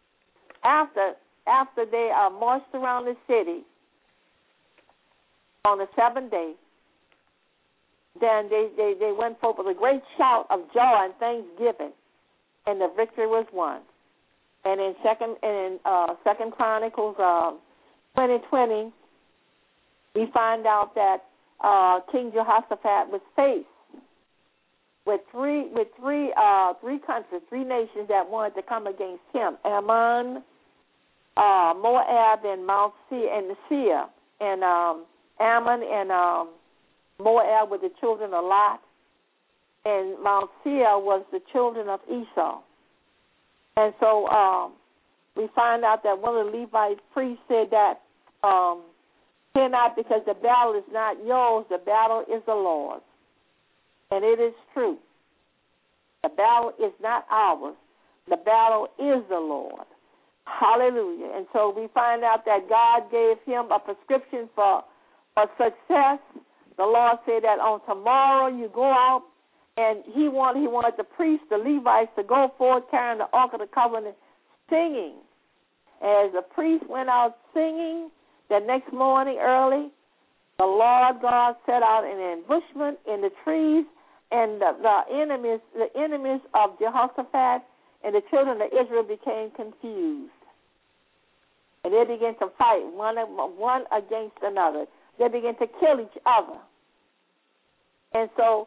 they marched around the city on the 7th day. Then they went forth with a great shout of joy and thanksgiving, and the victory was won. And in Second Chronicles 20:20, we find out that King Jehoshaphat was faced with three countries, three nations that wanted to come against him: Ammon, Moab, and Mount Seir, and Ammon and Moab were the children of Lot, and Mount Seir was the children of Esau. And so we find out that one of the Levite priests said that fear not, because the battle is not yours, the battle is the Lord's. And it is true. The battle is not ours. The battle is the Lord. Hallelujah. And so we find out that God gave him a prescription for success. The Lord said that on tomorrow you go out, and he wanted the priests, the Levites, to go forward carrying the Ark of the Covenant, singing. As the priests went out singing, the next morning early, the Lord God set out an ambushment in the trees, and the enemies of Jehoshaphat and the children of Israel became confused. And they began to fight one against another. They began to kill each other. And so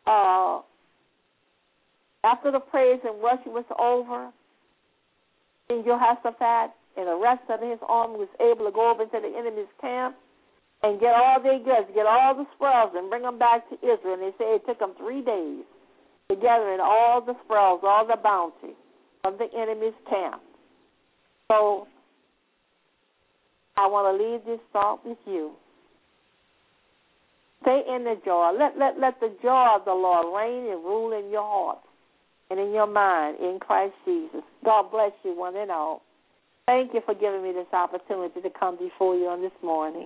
after the praise and worship was over, King Jehoshaphat and the rest of his army was able to go over into the enemy's camp and get all their goods, get all the spoils, and bring them back to Israel. And they say it took them 3 days to gather in all the spoils, all the bounty of the enemy's camp. So I want to leave this thought with you. Stay in the joy. Let the joy of the Lord reign and rule in your heart and in your mind in Christ Jesus. God bless you one and all. Thank you for giving me this opportunity to come before you on this morning.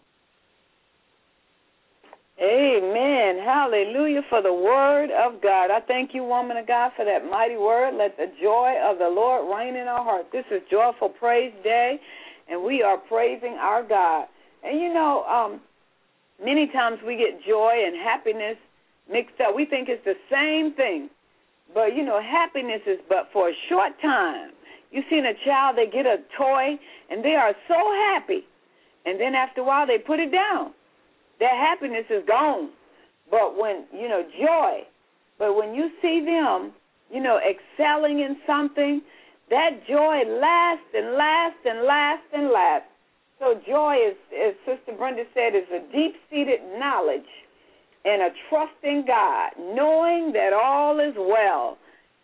Amen. Hallelujah for the word of God. I thank you, woman of God, for that mighty word. Let the joy of the Lord reign in our hearts. This is Joyful Praise Day, and we are praising our God. And you know, many times we get joy and happiness mixed up. We think it's the same thing. But, you know, happiness is but for a short time. You've seen a child, they get a toy, and they are so happy. And then after a while, they put it down. Their happiness is gone. But when, you know, joy. But when you see them, you know, excelling in something, that joy lasts and lasts and lasts and lasts. So joy is, as Sister Brenda said, is a deep-seated knowledge and a trust in God, knowing that all is well.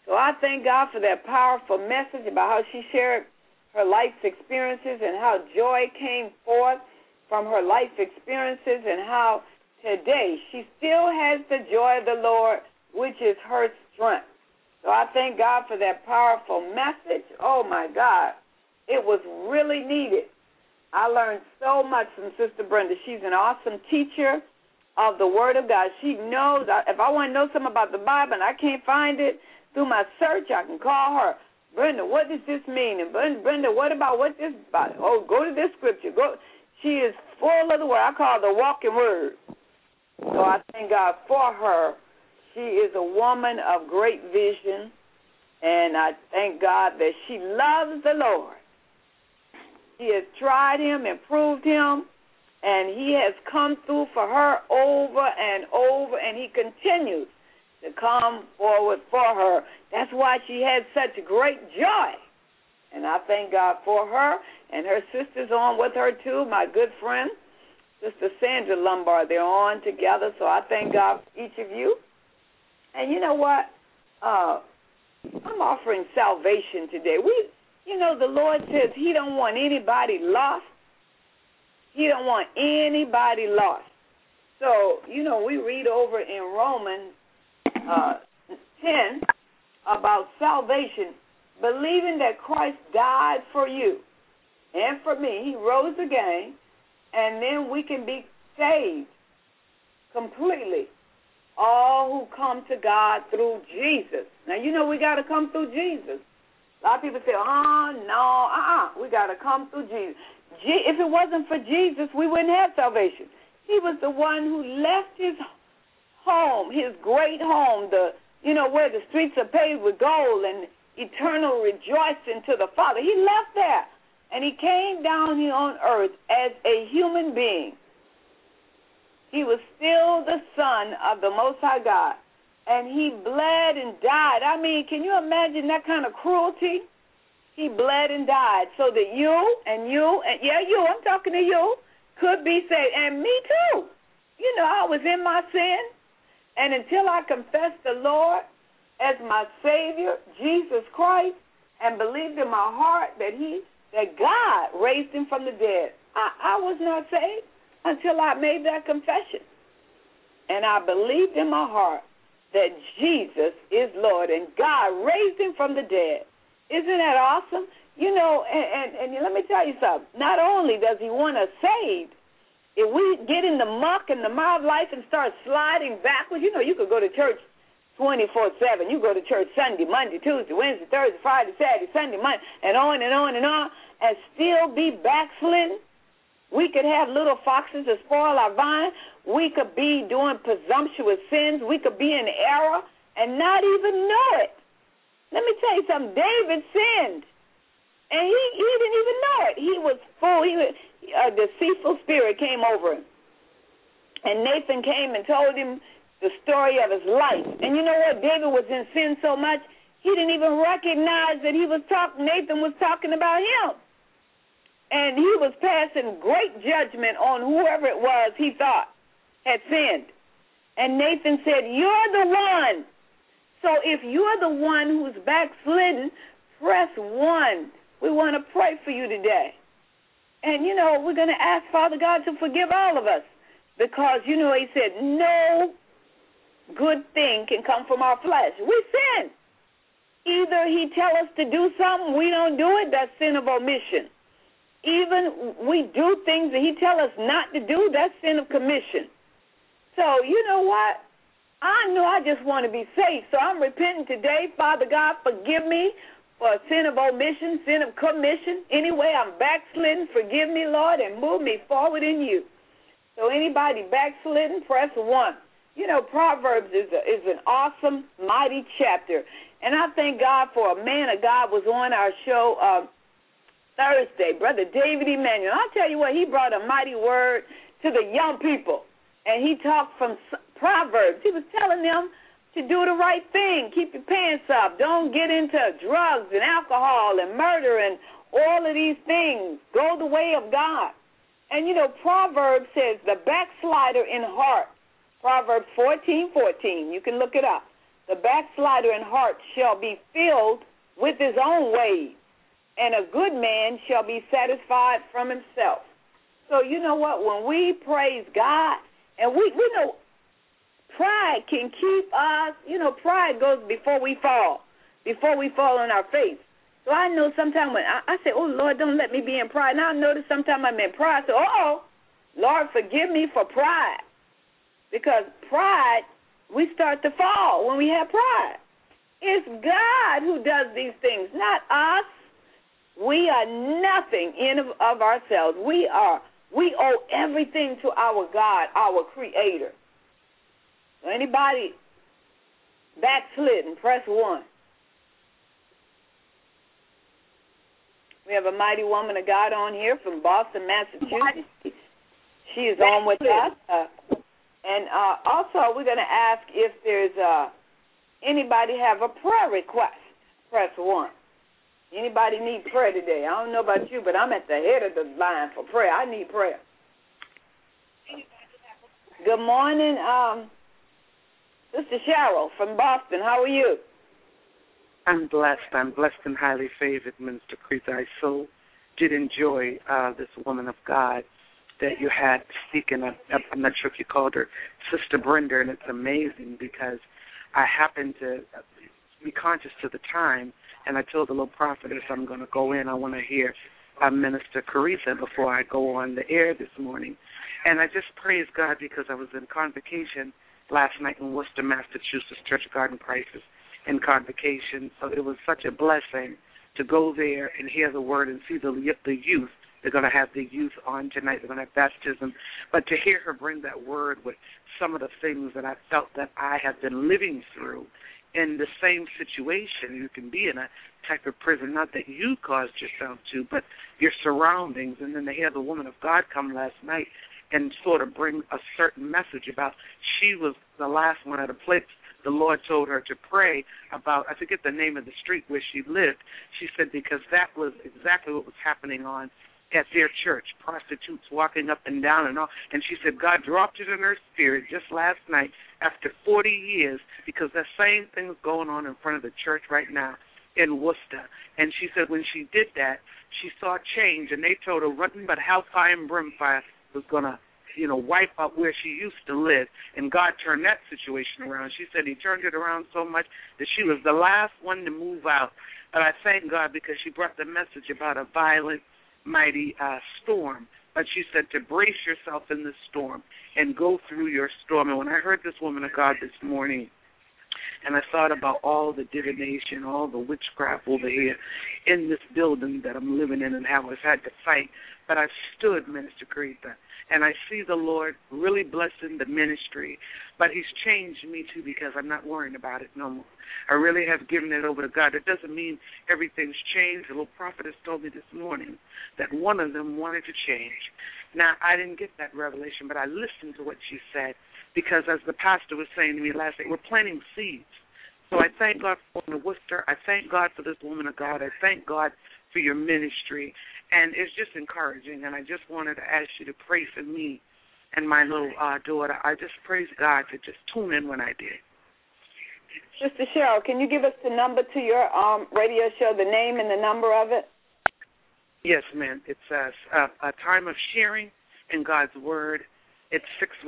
So I thank God for that powerful message about how she shared her life's experiences and how joy came forth from her life experiences and how today she still has the joy of the Lord, which is her strength. So I thank God for that powerful message. Oh, my God. It was really needed. I learned so much from Sister Brenda. She's an awesome teacher of the Word of God. She knows, if I want to know something about the Bible and I can't find it through my search, I can call her. Brenda, what does this mean? And Brenda, what about what this about? Oh, go to this scripture. Go. She is full of the Word. I call her the walking Word. So I thank God for her. She is a woman of great vision, and I thank God that she loves the Lord. She has tried Him and proved Him, and He has come through for her over and over, and He continues to come forward for her. That's why she has such great joy. And I thank God for her and her sisters on with her too, my good friend, Sister Sandra Lombard. They're on together, so I thank God for each of you. And you know what? I'm offering salvation today. The Lord says He don't want anybody lost. He don't want anybody lost. So, we read over in Romans 10 about salvation, believing that Christ died for you and for me. He rose again, and then we can be saved completely. All who come to God through Jesus. Now, we got to come through Jesus. A lot of people say, we got to come through Jesus. If it wasn't for Jesus, we wouldn't have salvation. He was the one who left His home, His great home, where the streets are paved with gold and eternal rejoicing to the Father. He left there, and He came down here on earth as a human being. He was still the Son of the Most High God, and He bled and died. I mean, can you imagine that kind of cruelty? He bled and died so that you, I'm talking to you, could be saved, and me too. I was in my sin, and until I confessed the Lord as my Savior, Jesus Christ, and believed in my heart that God raised Him from the dead, I was not saved until I made that confession. And I believed in my heart that Jesus is Lord and God raised Him from the dead. Isn't that awesome? And let me tell you something. Not only does He want us saved, if we get in the muck and the mire of life and start sliding backwards, you could go to church 24/7. You go to church Sunday, Monday, Tuesday, Wednesday, Thursday, Friday, Saturday, Sunday, Monday, and on and on and on, and still be backslidden. We could have little foxes that spoil our vine. We could be doing presumptuous sins. We could be in error and not even know it. Let me tell you something. David sinned, and he didn't even know it. He was full. A deceitful spirit came over him, and Nathan came and told him the story of his life. And you know what? David was in sin so much, he didn't even recognize that Nathan was talking about him. And he was passing great judgment on whoever it was he thought had sinned. And Nathan said, "You're the one." So if you're the one who's backslidden, press 1. We want to pray for you today. And, we're going to ask Father God to forgive all of us. Because, He said, no good thing can come from our flesh. We sin. Either He tell us to do something, we don't do it, that's sin of omission. Even we do things that He tell us not to do, that's sin of commission. So, you know what? I know I just want to be saved, so I'm repenting today. Father God, forgive me for sin of omission, sin of commission. Anyway, I'm backslidden. Forgive me, Lord, and move me forward in You. So anybody backslidden, press 1. Proverbs is an awesome, mighty chapter. And I thank God for a man of God was on our show Thursday, Brother David Emanuel. I'll tell you what, he brought a mighty word to the young people. And he talked from Proverbs. He was telling them to do the right thing. Keep your pants up. Don't get into drugs and alcohol and murder and all of these things. Go the way of God. And, Proverbs says the backslider in heart. Proverbs 14:14. You can look it up. The backslider in heart shall be filled with his own ways, and a good man shall be satisfied from himself. So you know what? When we praise God, and we know pride can keep us, pride goes before we fall on our face. So I know sometimes when I say, oh, Lord, don't let me be in pride. Now I notice sometimes I'm in pride. So, Lord, forgive me for pride. Because pride, we start to fall when we have pride. It's God who does these things, not us. We are nothing in of ourselves. We owe everything to our God, our Creator. So anybody backslidden, press 1. We have a mighty woman of God on here from Boston, Massachusetts. She is on with us. And also, we're going to ask if there's anybody have a prayer request. Press 1. Anybody need prayer today? I don't know about you, but I'm at the head of the line for prayer. I need prayer. Good morning, Sister Cheryl from Boston. How are you? I'm blessed. I'm blessed and highly favored, Minister Creetha. I so did enjoy this woman of God that you had speaking. I'm not sure if you called her Sister Brenda, and it's amazing because I happened to be conscious to the time, and I told the little prophetess I'm going to go in. I want to hear Minister Creetha before I go on the air this morning. And I just praise God because I was in convocation last night in Worcester, Massachusetts, Church of God in Crisis in convocation. So it was such a blessing to go there and hear the word and see the youth. They're going to have the youth on tonight. They're going to have baptism. But to hear her bring that word with some of the things that I felt that I have been living through in the same situation. You can be in a type of prison, not that you caused yourself to, but your surroundings. And then to hear the woman of God come last night and sort of bring a certain message about she was the last one at a place the Lord told her to pray about, I forget the name of the street where she lived. She said because that was exactly what was happening on at their church, prostitutes walking up and down and all. And she said God dropped it in her spirit just last night after 40 years because that same thing is going on in front of the church right now in Worcester. And she said when she did that, she saw change, and they told her nothing but hellfire and brimfire was going to wipe out where she used to live, and God turned that situation around. She said he turned it around so much that she was the last one to move out. But I thank God because she brought the message about a violent, mighty storm. But she said to brace yourself in the storm and go through your storm. And when I heard this woman of God this morning, and I thought about all the divination, all the witchcraft over here in this building that I'm living in and how I've had to fight, but I stood, Minister Creetha, and I see the Lord really blessing the ministry, but he's changed me too because I'm not worrying about it no more. I really have given it over to God. It doesn't mean everything's changed. The little prophetess told me this morning that one of them wanted to change. Now, I didn't get that revelation, but I listened to what she said because as the pastor was saying to me last night, we're planting seeds. So I thank God for the Worcester. I thank God for this woman of God. I thank God for your ministry. And it's just encouraging, and I just wanted to ask you to pray for me and my little daughter. I just praise God to just tune in when I did. Sister Cheryl, can you give us the number to your radio show, the name and the number of it? Yes, ma'am. It's a time of sharing in God's Word. It's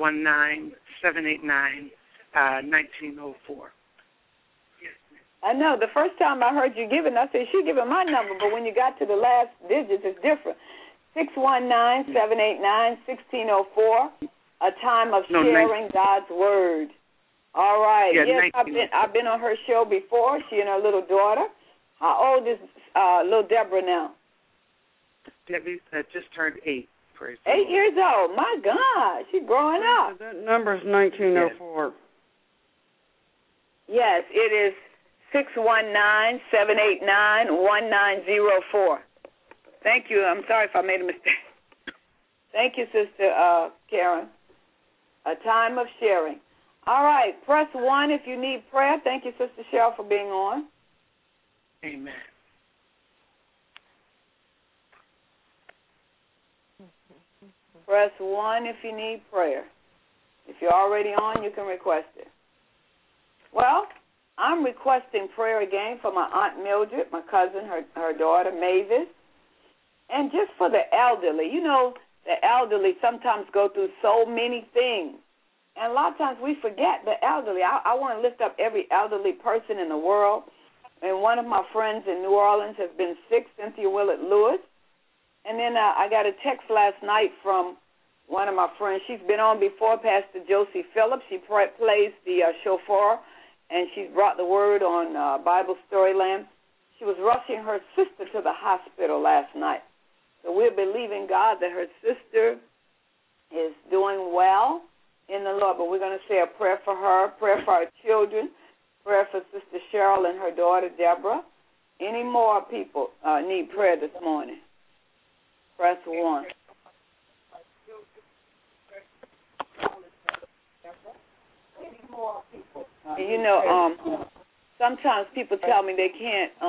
619-789-1904. I know. The first time I heard you give it, I said, she giving my number, but when you got to the last digits, it's different. 619-789-1604, a time of sharing God's Word. All right. Yeah, yes, I've been on her show before, she and her little daughter. How old is little Deborah now? Debbie just turned 8. 8 years old. My God, she's growing up. That number's 1904. Yes, it is 619-789-1904. Thank you. I'm sorry if I made a mistake. Thank you, Sister Karen. A time of sharing. All right, press 1 if you need prayer. Thank you, Sister Cheryl, for being on. Amen. Press 1 if you need prayer. If you're already on, you can request it. Well, I'm requesting prayer again for my Aunt Mildred, my cousin, her daughter, Mavis, and just for the elderly. You know, the elderly sometimes go through so many things. And a lot of times we forget the elderly. I want to lift up every elderly person in the world. And one of my friends in New Orleans has been sick, Cynthia Willett Lewis. And then I got a text last night from one of my friends. She's been on before, Pastor Josie Phillips. She plays the shofar, and she's brought the word on Bible Storyland. She was rushing her sister to the hospital last night. So we're believing God that her sister is doing well in the Lord. But we're going to say a prayer for her, prayer for our children, prayer for Sister Cheryl and her daughter, Deborah. Any more people need prayer this morning? Press 1. You know, sometimes people tell me they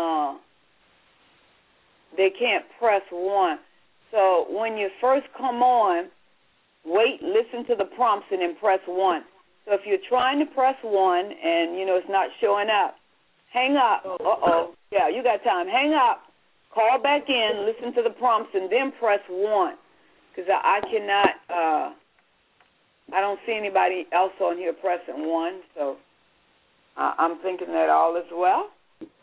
can't press 1. So when you first come on, wait, listen to the prompts, and then press 1. So if you're trying to press 1 and, you know, it's not showing up, hang up. Yeah, you got time. Hang up. Call back in, listen to the prompts, and then press 1. Because I cannot, I don't see anybody else on here pressing 1. So I'm thinking that all is well.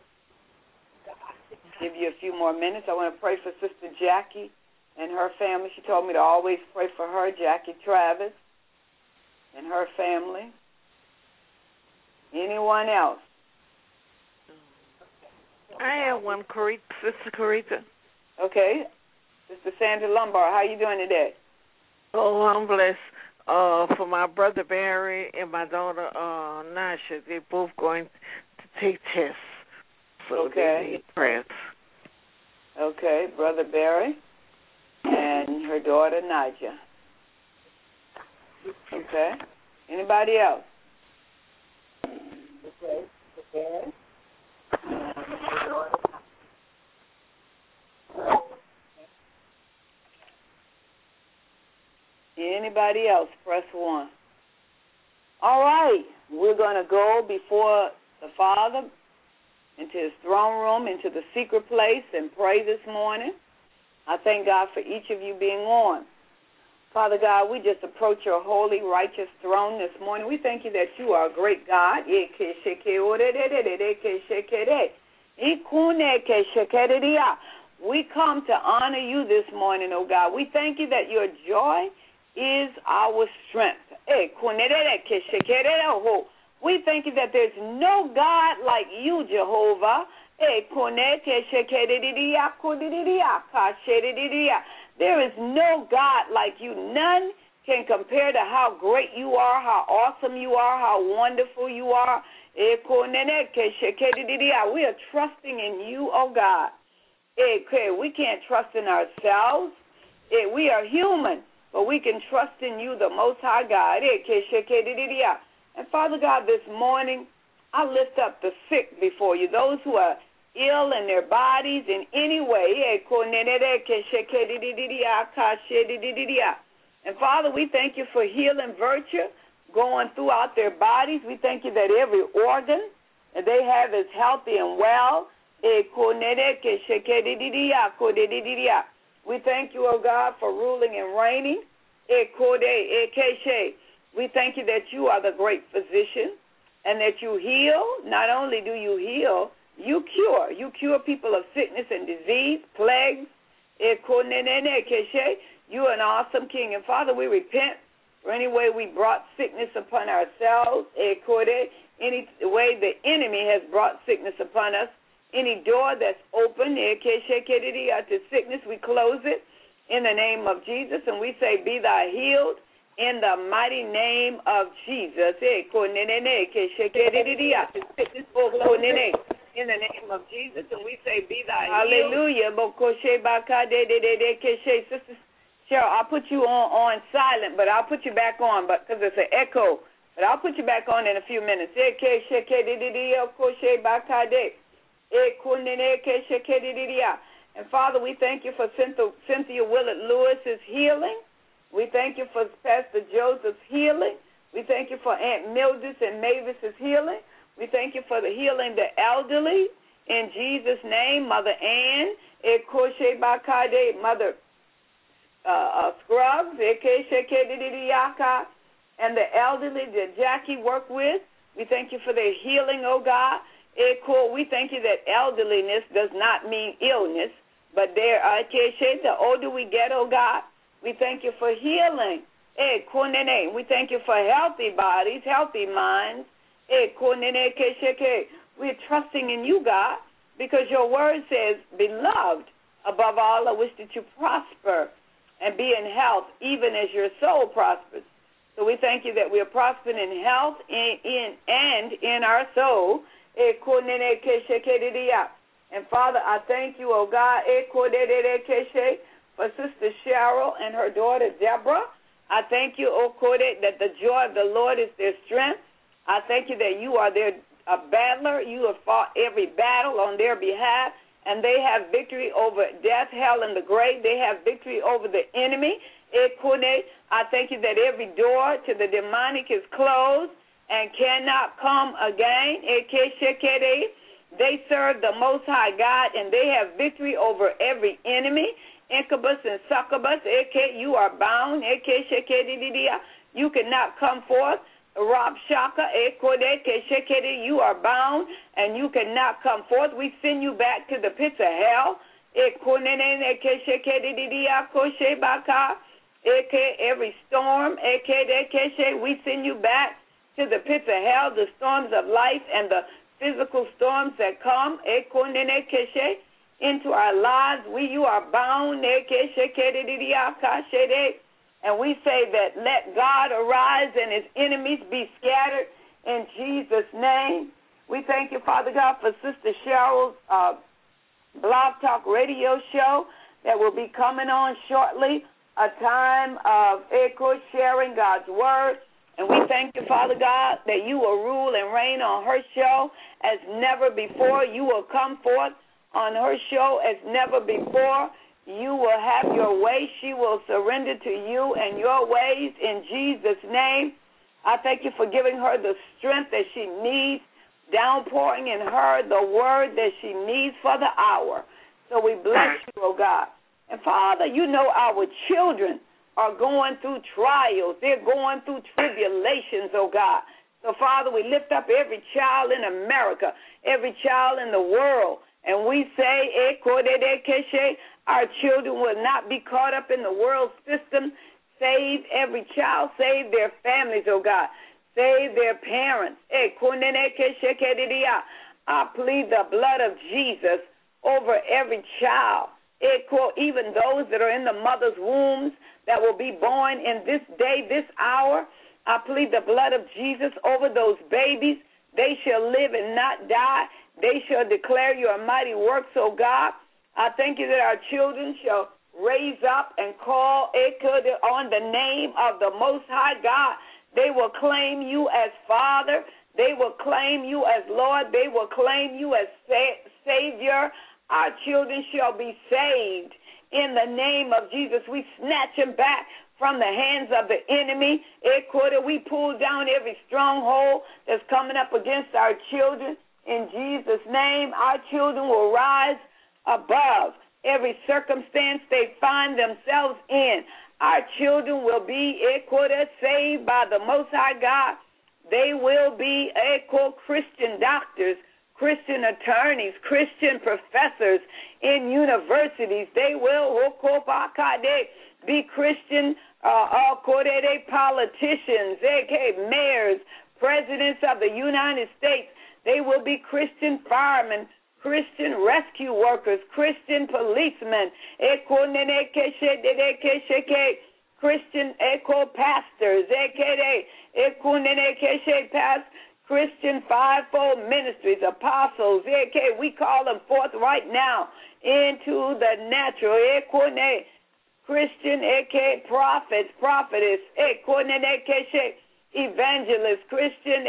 Give you a few more minutes. I want to pray for Sister Jackie and her family. She told me to always pray for her, Jackie Travis, and her family. Anyone else? I have one, Sister Carita. Okay. Sister Sandra Lombard, how are you doing today? Oh, I'm blessed. For my brother Barry and my daughter Nasha, they're both going to take tests. So they need prayers. Okay, Brother Barry and her daughter Naja. Okay. Anybody else? Okay. Anybody else? Press 1. All right. We're going to go before the Father into his throne room, into the secret place, and pray this morning. I thank God for each of you being on. Father God, we just approach your holy, righteous throne this morning. We thank you that you are a great God. We come to honor you this morning, oh God. We thank you that your joy is our strength. We thank you that there's no God like you, Jehovah. There is no God like you. None can compare to how great you are, how awesome you are, how wonderful you are. We are trusting in you, oh God. We can't trust in ourselves. We are human, but we can trust in you, the Most High God. And Father God, this morning, I lift up the sick before you, those who are ill in their bodies in any way. And Father, we thank you for healing virtue going throughout their bodies. We thank you that every organ that they have is healthy and well. We thank you, oh God, for ruling and reigning. We thank you that you are the great physician and that you heal. Not only do you heal, you cure. You cure people of sickness and disease, plagues. You are an awesome King. And Father, we repent for any way we brought sickness upon ourselves, any way the enemy has brought sickness upon us, any door that's open to sickness, we close it in the name of Jesus, and we say, be thou healed in the mighty name of Jesus. In the name of Jesus, and we say, be thou healed. Hallelujah. Sister Cheryl, I'll put you on silent, but I'll put you back on because it's an echo. But I'll put you back on in a few minutes. And Father, we thank you for Cynthia Willett Lewis's healing. We thank you for Pastor Joseph's healing. We thank you for Aunt Mildred's and Mavis's healing. We thank you for the healing the elderly. In Jesus' name, Mother Ann, Mother Scruggs, and the elderly that Jackie worked with. We thank you for their healing, oh God. We thank you that elderliness does not mean illness, but the older we get, oh God, we thank you for healing. We thank you for healthy bodies, healthy minds. We're trusting in you, God, because your word says, beloved, above all, I wish that you prosper and be in health, even as your soul prospers. So we thank you that we are prospering in health and in our soul. And Father, I thank you, oh God, for Sister Cheryl and her daughter Deborah. I thank you, O Kodet, that the joy of the Lord is their strength. I thank you that you are their battler. You have fought every battle on their behalf, and they have victory over death, hell, and the grave. They have victory over the enemy. I thank you that every door to the demonic is closed and cannot come again. They serve the Most High God, and they have victory over every enemy. Incubus and succubus, you are bound. You cannot come forth. Rob Shaka, you are bound, and you cannot come forth. We send you back to the pits of hell. Every storm, we send you back to the pits of hell, the storms of life and the physical storms that come into our lives. You are bound. And we say that let God arise and his enemies be scattered in Jesus' name. We thank you, Father God, for Sister Cheryl's Blog Talk radio show that will be coming on shortly, a time of sharing God's word. And we thank you, Father God, that you will rule and reign on her show as never before. You will come forth on her show as never before. You will have your way. She will surrender to you and your ways in Jesus' name. I thank you for giving her the strength that she needs, downpouring in her the word that she needs for the hour. So we bless you, oh God. And Father, you know our children are going through trials. They're going through tribulations, oh God. So, Father, we lift up every child in America, every child in the world. And we say, our children will not be caught up in the world system. Save every child. Save their families, oh God. Save their parents. I plead the blood of Jesus over every child, even those that are in the mother's wombs that will be born in this day, this hour. I plead the blood of Jesus over those babies. They shall live and not die. They shall declare your mighty works, O God. I thank you that our children shall raise up and call on the name of the Most High God. They will claim you as Father. They will claim you as Lord. They will claim you as Savior. Our children shall be saved in the name of Jesus. We snatch them back from the hands of the enemy. We pull down every stronghold that's coming up against our children. In Jesus' name, our children will rise above every circumstance they find themselves in. Our children will be saved by the Most High God. They will be Christian doctors, Christian attorneys, Christian professors in universities. They will be Christian politicians, mayors, presidents of the United States. They will be Christian firemen, Christian rescue workers, Christian policemen, Christian pastors, Christian fivefold ministries, apostles. We call them forth right now into the natural. Christian prophets, prophetess, evangelists, Christian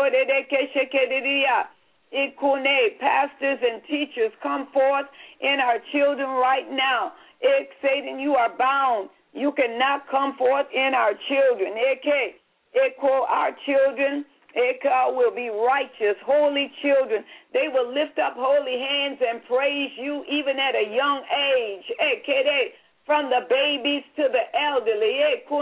pastors and teachers, come forth in our children right now. Satan, you are bound. You cannot come forth in our children. Our children will be righteous, holy children. They will lift up holy hands and praise you even at a young age. From the babies to the elderly.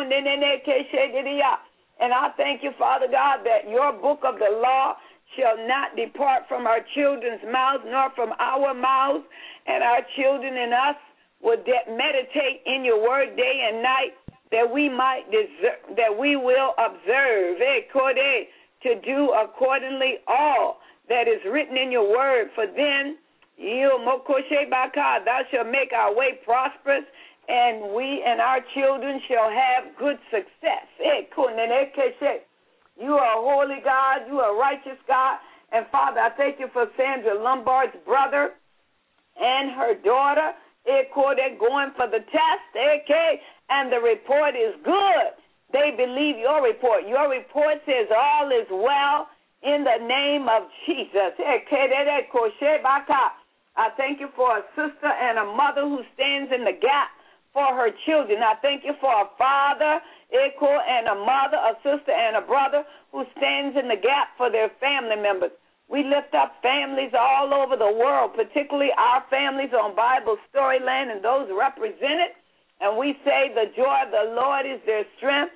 And I thank you, Father God, that your book of the law shall not depart from our children's mouths nor from our mouths, and our children and us will meditate in your word day and night, that we will observe to do accordingly all that is written in your word. For then thou shalt make our way prosperous, and we and our children shall have good success. You are a holy God. You are a righteous God. And, Father, I thank you for Sandra Lombard's brother and her daughter. They're going for the test, and the report is good. They believe your report. Your report says all is well in the name of Jesus. I thank you for a sister and a mother who stands in the gap for her children. I thank you for a father, and a mother, a sister, and a brother who stands in the gap for their family members. We lift up families all over the world, particularly our families on Bible Storyland and those represented. And we say the joy of the Lord is their strength.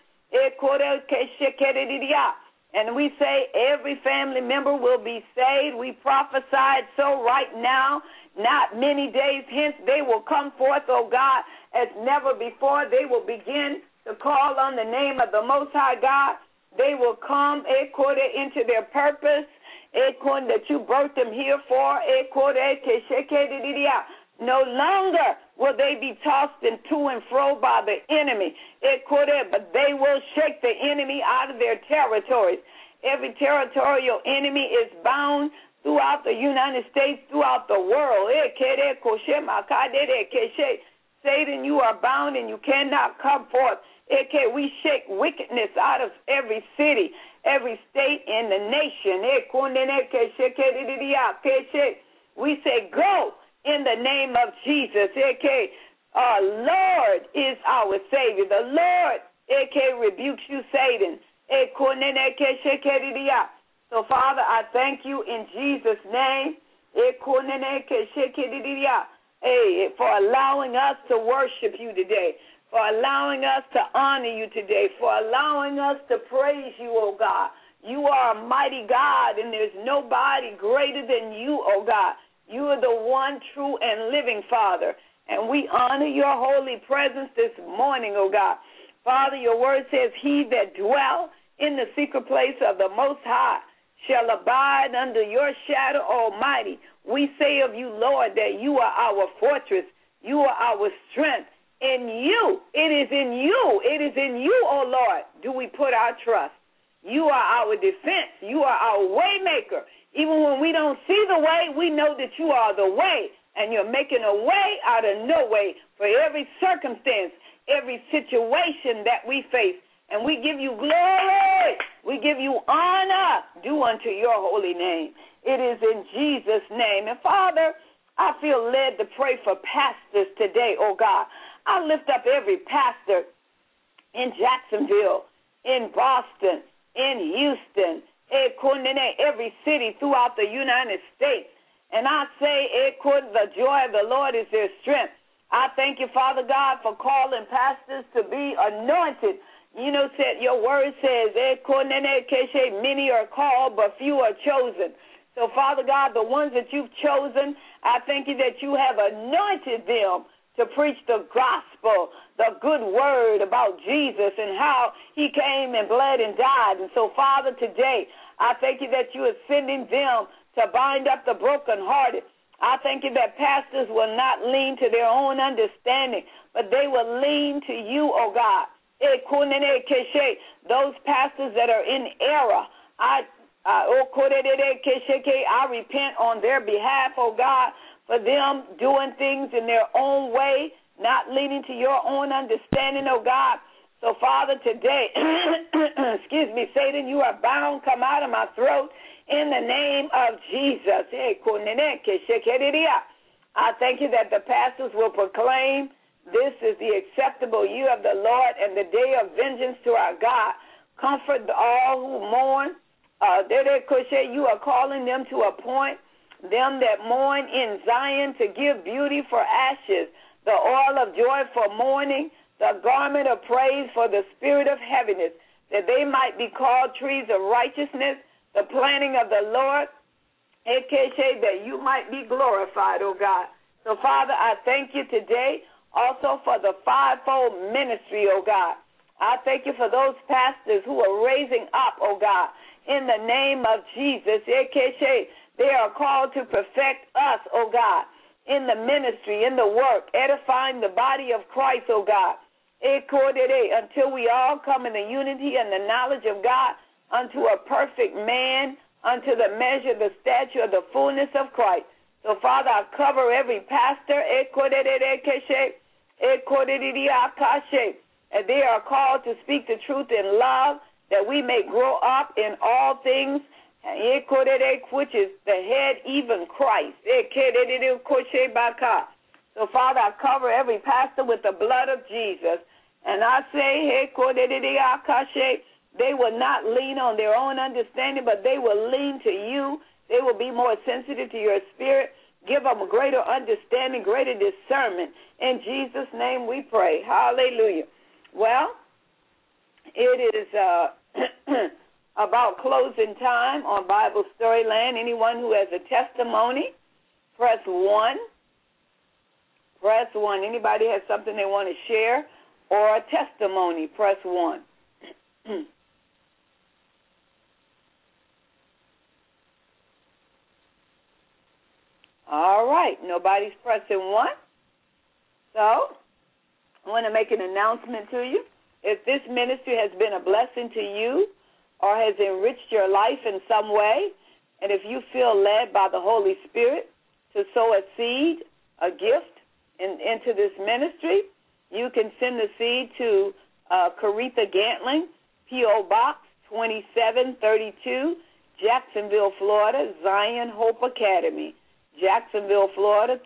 And we say every family member will be saved. We prophesied so right now. Not many days hence they will come forth, oh God, as never before. They will begin to call on the name of the Most High God. They will come into their purpose that you birthed them here for. No longer will they be tossed to and fro by the enemy, but they will shake the enemy out of their territories. Every territorial enemy is bound throughout the United States, throughout the world. Satan, you are bound and you cannot come forth. We shake wickedness out of every city, every state in the nation. We say, go in the name of Jesus. Our Lord is our Savior. The Lord, rebukes you, Satan. So, Father, I thank you in Jesus' name for allowing us to worship you today, for allowing us to honor you today, for allowing us to praise you, oh God. You are a mighty God, and there's nobody greater than you, oh God. You are the one true and living Father, and we honor your holy presence this morning, oh God. Father, your word says, he that dwell in the secret place of the Most High shall abide under your shadow, Almighty. We say of you, Lord, that you are our fortress. You are our strength. In you, it is in you, O Lord, do we put our trust. You are our defense. You are our way maker. Even when we don't see the way, we know that you are the way, and you're making a way out of no way for every circumstance, every situation that we face. And we give you glory. We give you honor. Do unto your holy name. It is in Jesus' name. And, Father, I feel led to pray for pastors today, oh God. I lift up every pastor in Jacksonville, in Boston, in Houston, every city throughout the United States. And I say, the joy of the Lord is their strength. I thank you, Father God, for calling pastors to be anointed. You know, your word says, many are called, but few are chosen. So, Father God, the ones that you've chosen, I thank you that you have anointed them to preach the gospel, the good word about Jesus and how he came and bled and died. And so, Father, today, I thank you that you are sending them to bind up the brokenhearted. I thank you that pastors will not lean to their own understanding, but they will lean to you, oh God. Those pastors that are in error, I repent on their behalf, oh God, for them doing things in their own way, not leaning to your own understanding, oh God. So, Father, today, excuse me, Satan, you are bound. Come out of my throat in the name of Jesus. I thank you that the pastors will proclaim, this is the acceptable year of the Lord and the day of vengeance to our God. Comfort all who mourn. You are calling them to appoint them that mourn in Zion to give beauty for ashes, the oil of joy for mourning, the garment of praise for the spirit of heaviness, that they might be called trees of righteousness, the planting of the Lord, that you might be glorified, O God. So, Father, I thank you today also for the fivefold ministry, O God. I thank you for those pastors who are raising up, O God, in the name of Jesus. They are called to perfect us, O God, in the ministry, in the work, edifying the body of Christ, O God. Until we all come in the unity and the knowledge of God, unto a perfect man, unto the measure, the stature of the fullness of Christ. So, Father, I cover every pastor, and they are called to speak the truth in love, that we may grow up in all things, which is the head, even Christ. So, Father, I cover every pastor with the blood of Jesus. And I say, they will not lean on their own understanding, but they will lean to you. They will be more sensitive to your spirit. Give them a greater understanding, greater discernment. In Jesus' name we pray. Hallelujah. Well, it is about closing time on Bible Storyland. Anyone who has a testimony, press 1. Press 1. Anybody has something they want to share or a testimony, press 1. All right. Nobody's pressing 1. So I want to make an announcement to you. If this ministry has been a blessing to you or has enriched your life in some way, and if you feel led by the Holy Spirit to sow a seed, a gift into this ministry, you can send the seed to Caretha Gantling, P.O. Box 2732, Jacksonville, Florida, Zion Hope Academy, Jacksonville, Florida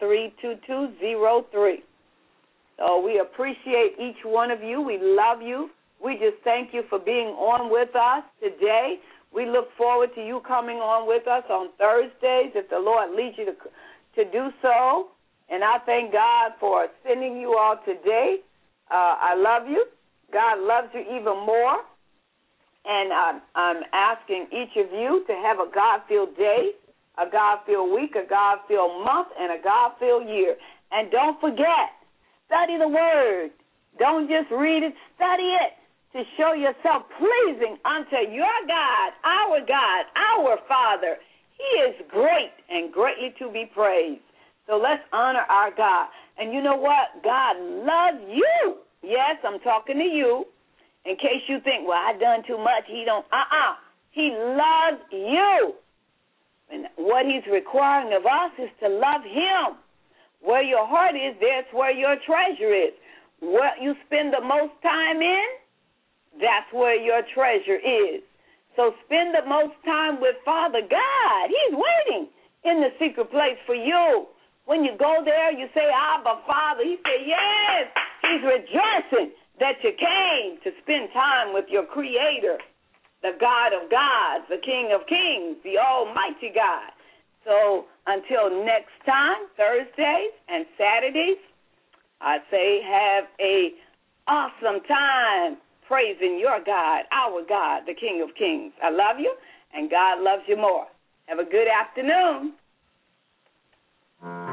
32203. So we appreciate each one of you. We love you. We just thank you for being on with us today. We look forward to you coming on with us on Thursdays if the Lord leads you to do so. And I thank God for sending you all today. I love you. God loves you even more. And I'm asking each of you to have a God-filled day, a God-filled week, a God-filled month, and a God-filled year. And don't forget, study the Word. Don't just read it, study it to show yourself pleasing unto your God, our Father. He is great and greatly to be praised. So let's honor our God. And you know what? God loves you. Yes, I'm talking to you. In case you think, well, I done too much. He don't. He loves you. And what he's requiring of us is to love him. Where your heart is, that's where your treasure is. What you spend the most time in, that's where your treasure is. So spend the most time with Father God. He's waiting in the secret place for you. When you go there, you say, Abba, Father. He said, yes. He's rejoicing that you came to spend time with your Creator, the God of gods, the King of kings, the Almighty God. So until next time, Thursdays and Saturdays, I say have a awesome time praising your God, our God, the King of kings. I love you, and God loves you more. Have a good afternoon.